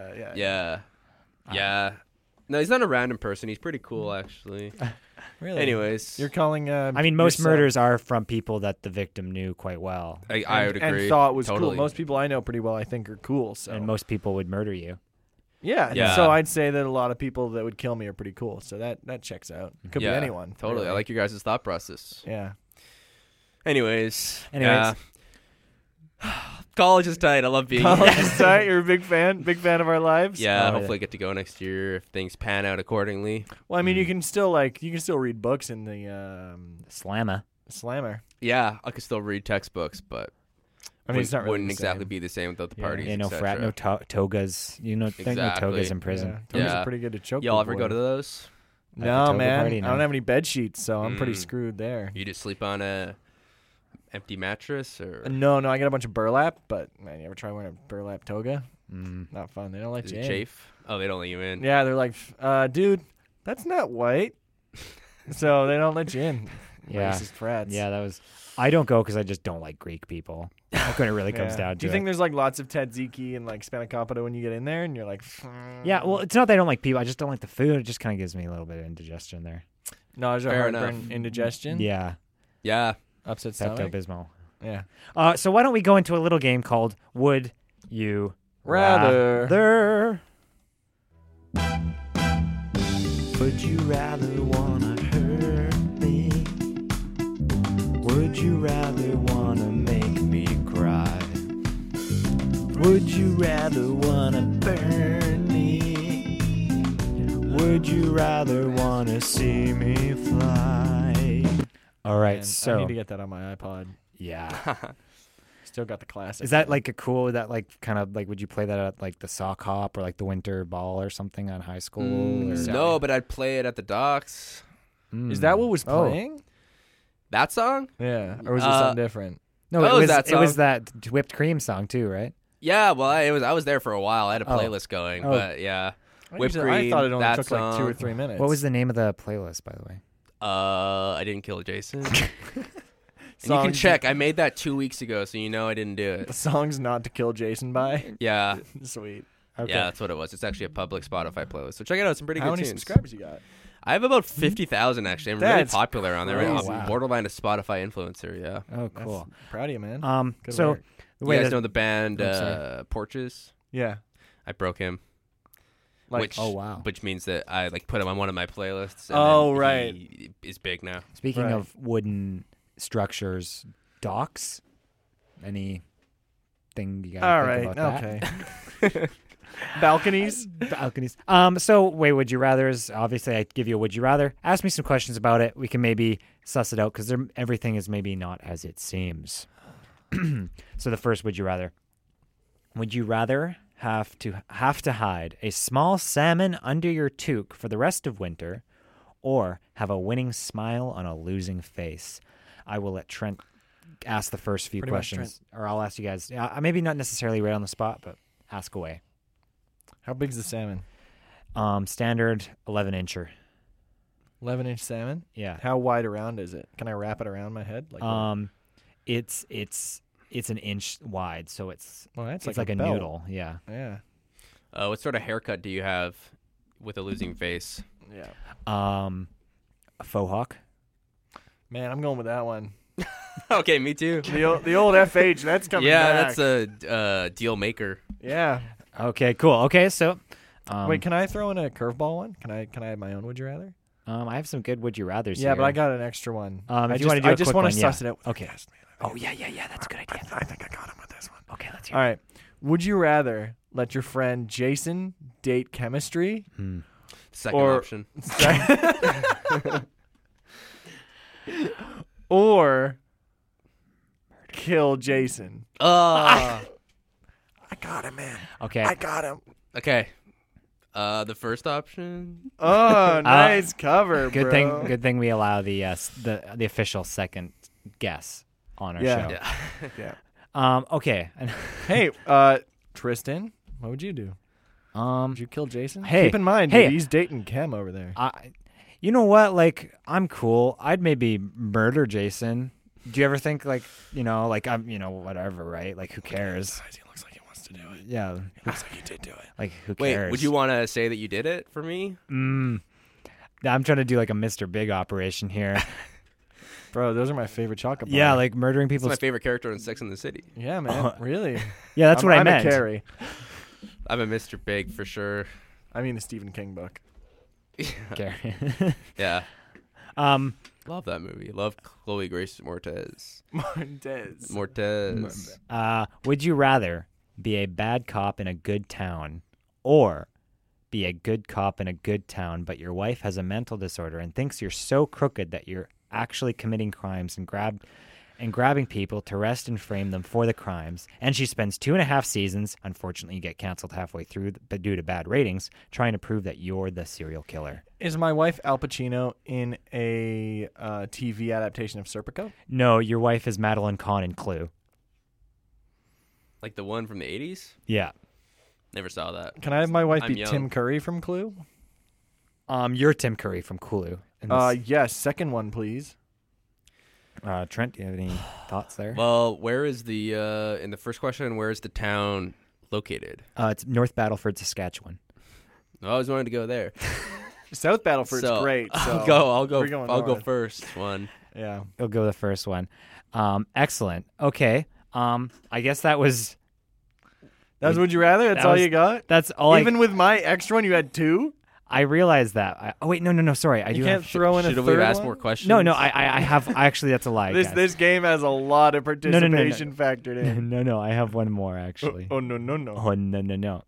yeah. No, he's not a random person. He's pretty cool, actually. Really? Anyways, You're calling. I mean, most yourself- murders are from people that the victim knew quite well, I would agree. And thought was totally. cool. Most people I know pretty well, I think, are cool. So and most people would murder you. yeah. Yeah. So I'd say that a lot of people that would kill me are pretty cool. So that checks out. Could Yeah, be anyone. Totally. really. I like your guys' thought process. Yeah. Anyways. Anyways. College is tight. I love being College here. is tight. You're a big fan of our lives. Yeah, Oh, hopefully I get to go next year if things pan out accordingly. Well, I mean, you can still read books in the Slammer. Slammer. Yeah, I could still read textbooks, but I mean, it's not really wouldn't the exactly same. be the same without the Yeah. parties. Yeah, no frat, no togas. You know, think no Exactly. togas in prison. Yeah. Togas Yeah. are pretty good to choke. Y'all ever people go to with. those? At the No, toga man. party, I no. don't have any bed sheets, so I'm pretty Mm. screwed there. You just sleep on a empty mattress, or No, I got a bunch of burlap, but man, you ever try wearing a burlap toga? Mm. Not fun. They don't let is you it in. chafe? Oh, they don't let you in. Yeah, they're like, dude, that's not white. So they don't let you in. Yeah. Racist frats. Yeah, that was. I don't go because I just don't like Greek people. That's when it really comes Yeah. down to Do you it. think there's like lots of tzatziki and like spanakopita when you get in there, and you're like, Yeah, well, it's not that I don't like people. I just don't like the food. It just kind of gives me a little bit of indigestion there. no, is there Fair heartburn, enough. indigestion, Yeah. upset stomach? Pepto-Bismol. Yeah. So why don't we go into a little game called Would You Rather. Would you rather wanna hurt me? Would you rather wanna make me cry? Would you rather wanna burn me? Would you rather wanna see me fly? All right, Man, so I need to get that on my iPod. yeah. Still got the classic. Is that like a cool, that like kind of like, would you play that at like the sock hop or like the winter ball or something on high school? or? No, but I'd play it at the docks. Is that what was Oh. playing? That song? Yeah, or was it something different? No, Oh, it was that it was song? that whipped cream song too, right? Yeah, well, I was there for a while. I had a Oh. playlist going, Oh. but yeah. I Whipped usually- cream. I thought it only that took like 2 or song. 3 minutes. What was the name of the playlist, by the way? I didn't kill Jason. And you can Songs- check. I made that 2 weeks ago, so you know I didn't do the it. songs not to kill Jason by? Yeah. Sweet. Okay. Yeah, that's what it was. It's actually a public Spotify playlist. So check it out. Some pretty How good many tunes. subscribers you got? I have about 50,000 actually. I'm really That's popular on there. crazy. I'm borderline a Spotify influencer, yeah. Oh, That's- cool. Proud of you, man. Good So work. the You way guys that- know the band Oh, sorry. Porches? Yeah. I broke him. Like, oh, wow. Which means that I like put him on one of my playlists. And Oh, then right. He is big now. Speaking Right. of wooden structures, docks. Anything you got? all think right. about that? Okay. Balconies. Balconies. So wait, would you rather's obviously I give you a would you rather. Ask me some questions about it. We can maybe suss it out because everything is maybe not as it seems. So the first would you rather. Would you rather have to hide a small salmon under your toque for the rest of winter, or have a winning smile on a losing face? I will let Trent ask the first few Pretty much questions, or I'll ask you guys. Maybe not necessarily right on the spot, but ask away. How big's the salmon? Standard 11-incher. 11-inch salmon. Yeah. How wide around is it? Can I wrap it around my head? Like It's an inch wide, so it's that's it's like like a a belt. noodle. Yeah. Yeah. What sort of haircut do you have with a losing face? Yeah. A faux hawk. Man, I'm going with that one. Okay, me too. The old FH, that's coming back. That's a deal maker. Yeah. Okay, cool. Okay, so wait, can I throw in a curveball one? Can I have my own would you rather? I have some good would you rathers Yeah, here. but I got an extra one. If you want to do a quick want one, to suss it out. Okay. Oh yeah, that's a good idea. I think I got him with this one. Okay, let's hear. All right. Would you rather let your friend Jason date chemistry? Second option. Or kill Jason? I got him, man. Okay. I got him. Okay. The first option. Oh, nice cover, Good bro. Good thing we allow the official second guess on our show. Yeah. Okay. Hey, Tristan, what would you do? Would you kill Jason? Hey, keep in mind, hey, dude, he's dating Kim over there. You know what? Like, I'm cool. I'd maybe murder Jason. Do you ever think I'm whatever, right? Like, who cares? He looks like he wants to do it. Yeah. He looks like he did do it. Like, who Wait, cares? would you want to say that you did it for me? I'm trying to do like a Mr. Big operation here. Bro, those are my favorite chocolate bars. Yeah, like murdering people. That's my favorite character in Sex and the City. Yeah, man. Really? Yeah, that's what I meant. I'm a Carrie. I'm a Mr. Big for sure. I mean the Stephen King book. Carrie. Yeah. Love that movie. Love Chloe Grace Moretz. Would you rather be a bad cop in a good town or be a good cop in a good town, but your wife has a mental disorder and thinks you're so crooked that you're actually committing crimes and grabbing people to arrest and frame them for the crimes, and she spends 2.5 seasons, unfortunately you get canceled halfway through due to bad ratings, trying to prove that you're the serial killer? Is my wife Al Pacino in a TV adaptation of Serpico? No, your wife is Madeline Kahn in Clue. Like the one from the 80s? Yeah. Never saw that. Can I have my wife be young. Tim Curry from Clue? You're Tim Curry from Clue. Yes, second one, please. Trent, do you have any thoughts there? Well, where is the in the first question? Where is the town located? It's North Battleford, Saskatchewan. I always wanted to go there. South Battleford's great. So I'll go first one. Yeah, you'll go the first one. Excellent. Okay. I guess that was. Would you rather? That's all you got? That's all. Even with my extra one, you had 2. I realized that. No. Sorry, you can't throw in a third one. Should we ask more questions? No. I have. Actually, that's a lie. This game has a lot of participation factored in. No. I have one more actually. Oh no. Oh no.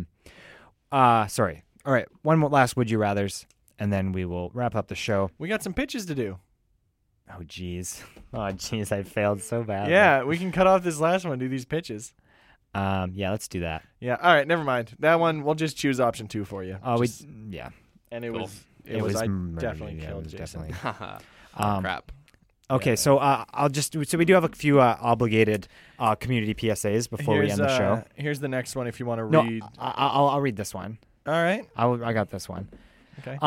Sorry. All right. One more last would you rather's, and then we will wrap up the show. We got some pitches to do. Oh jeez. I failed so bad. Yeah, we can cut off this last one. Do these pitches. Yeah, let's do that. Yeah, all right, never mind. That one, we'll just choose option 2 for you. Yeah. And it Cool. was I definitely killed Jason. Definitely. Crap. Okay, so we do have a few obligated community PSAs before we end the show. Here's the next one if you want to read. No, I'll read this one. All right. I got this one. Okay.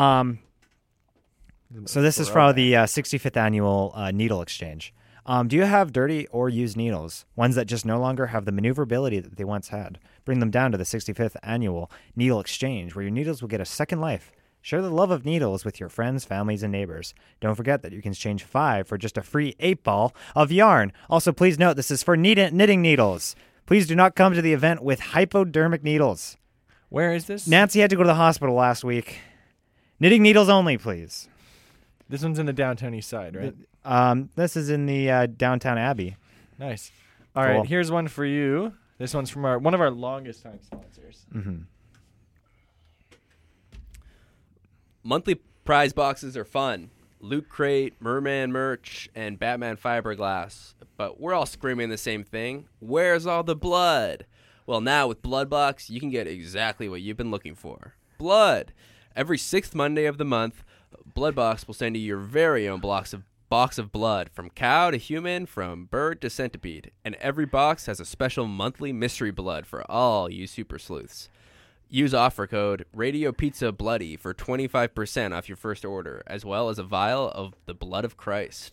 So this is from the 65th annual needle exchange. Do you have dirty or used needles, ones that just no longer have the maneuverability that they once had? Bring them down to the 65th annual needle exchange, where your needles will get a second life. Share the love of needles with your friends, families, and neighbors. Don't forget that you can exchange 5 for just a free 8-ball of yarn. Also, please note this is for knitting needles. Please do not come to the event with hypodermic needles. Where is this? Nancy had to go to the hospital last week. Knitting needles only, please. This one's in the downtown east side, right? This is in the downtown Abbey. Nice. All right, here's one for you. This one's from one of our longest time sponsors. Mm-hmm. Monthly prize boxes are fun. Loot Crate, Merman merch, and Batman fiberglass. But we're all screaming the same thing. Where's all the blood? Well, now with Blood Box, you can get exactly what you've been looking for. Blood. Every 6th Monday of the month, Blood Box will send you your very own box of blood, from cow to human, from bird to centipede. And every box has a special monthly mystery blood for all you super sleuths. Use offer code RadioPizzaBloody for 25% off your first order, as well as a vial of the blood of Christ.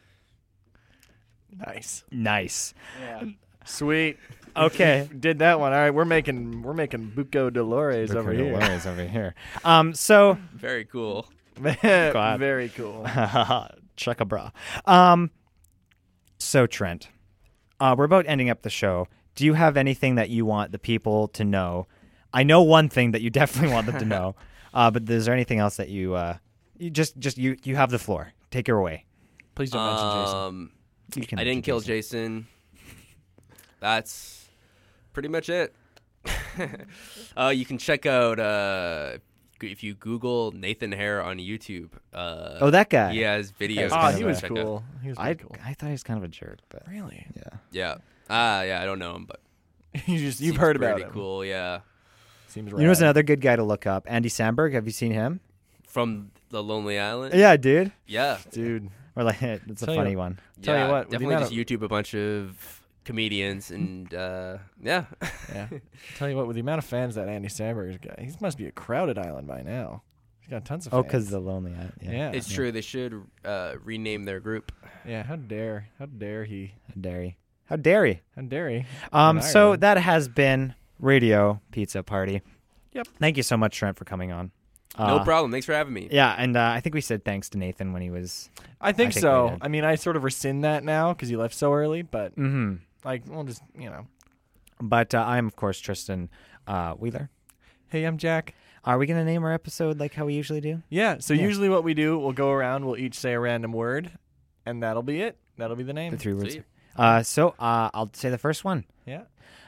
Nice. Yeah. Sweet. Okay. Did that one. All right, we're making Buco Dolores over here. Dolores over here. So very cool. Very cool. Chuck a bra. So, Trent, we're about ending up the show. Do you have anything that you want the people to know? I know one thing that you definitely want them to know, but is there anything else that you have the floor? Take her away. Please don't mention Jason. I didn't kill Jason. That's pretty much it. You can check out if you Google Nathan Hare on YouTube. That guy. He has videos. He was cool. He was I cool. thought he was kind of a jerk, but Really? yeah. Yeah. I don't know him, but You've heard about pretty him. Cool. Yeah. Seems You know, who's another good guy to look up? Andy Samberg. Have you seen him? From the Lonely Island. Yeah, dude. Yeah. Dude. Or like, it's a Tell funny you- one. Tell you what, with the definitely amount just YouTube a bunch of comedians and yeah. Yeah. Tell you what, with the amount of fans that Andy Samberg's got, he must be a crowded island by now. He's got tons of fans. Oh, because the Lonely Island. Yeah. It's true. They should rename their group. Yeah, how dare he? How dare he? How dare he? How dare he? So Ireland. that has been Radio Pizza Party. Yep. Thank you so much, Trent, for coming on. No problem. Thanks for having me. Yeah, and I think we said thanks to Nathan when he was. I think we so. did. I mean, I sort of rescind that now because he left so early, but like, we'll just, But I'm, of course, Tristan Wheeler. Hey, I'm Jack. Are we going to name our episode like how we usually do? Yeah, so usually what we do, we'll go around, we'll each say a random word, and that'll be it. That'll be the name. The 3 words. Sweet. So I'll say the first one. Yeah.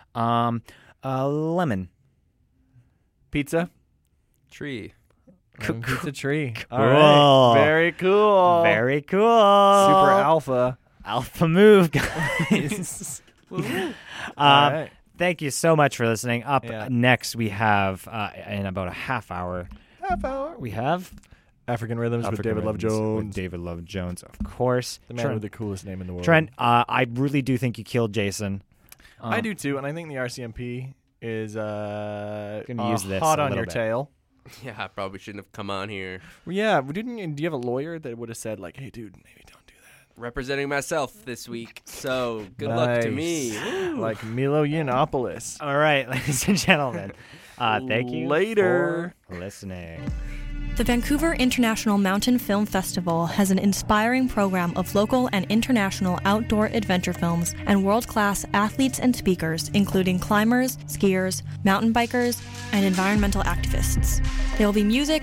Lemon. Pizza. Tree. Lemon pizza tree. Cool. All right. Very cool. Very cool. Super alpha. Alpha move, guys. All right. Thank you so much for listening. Up Yeah. next, we have in about a half hour. We have African Rhythms with David Love Jones. With David Love Jones, of course. The man with the coolest name in the world. Trent, I really do think you killed Jason. I do too, and I think the RCMP is Gonna use this hot a on little your bit. tail. Yeah, I probably shouldn't have come on here. Well, yeah, do you have a lawyer that would have said like, "Hey, dude, maybe don't do that"? Representing myself this week, so good luck to me. Nice. Like Milo Yiannopoulos. All right, ladies and gentlemen. Thank you Later. for listening. The Vancouver International Mountain Film Festival has an inspiring program of local and international outdoor adventure films and world-class athletes and speakers, including climbers, skiers, mountain bikers, and environmental activists. There will be music,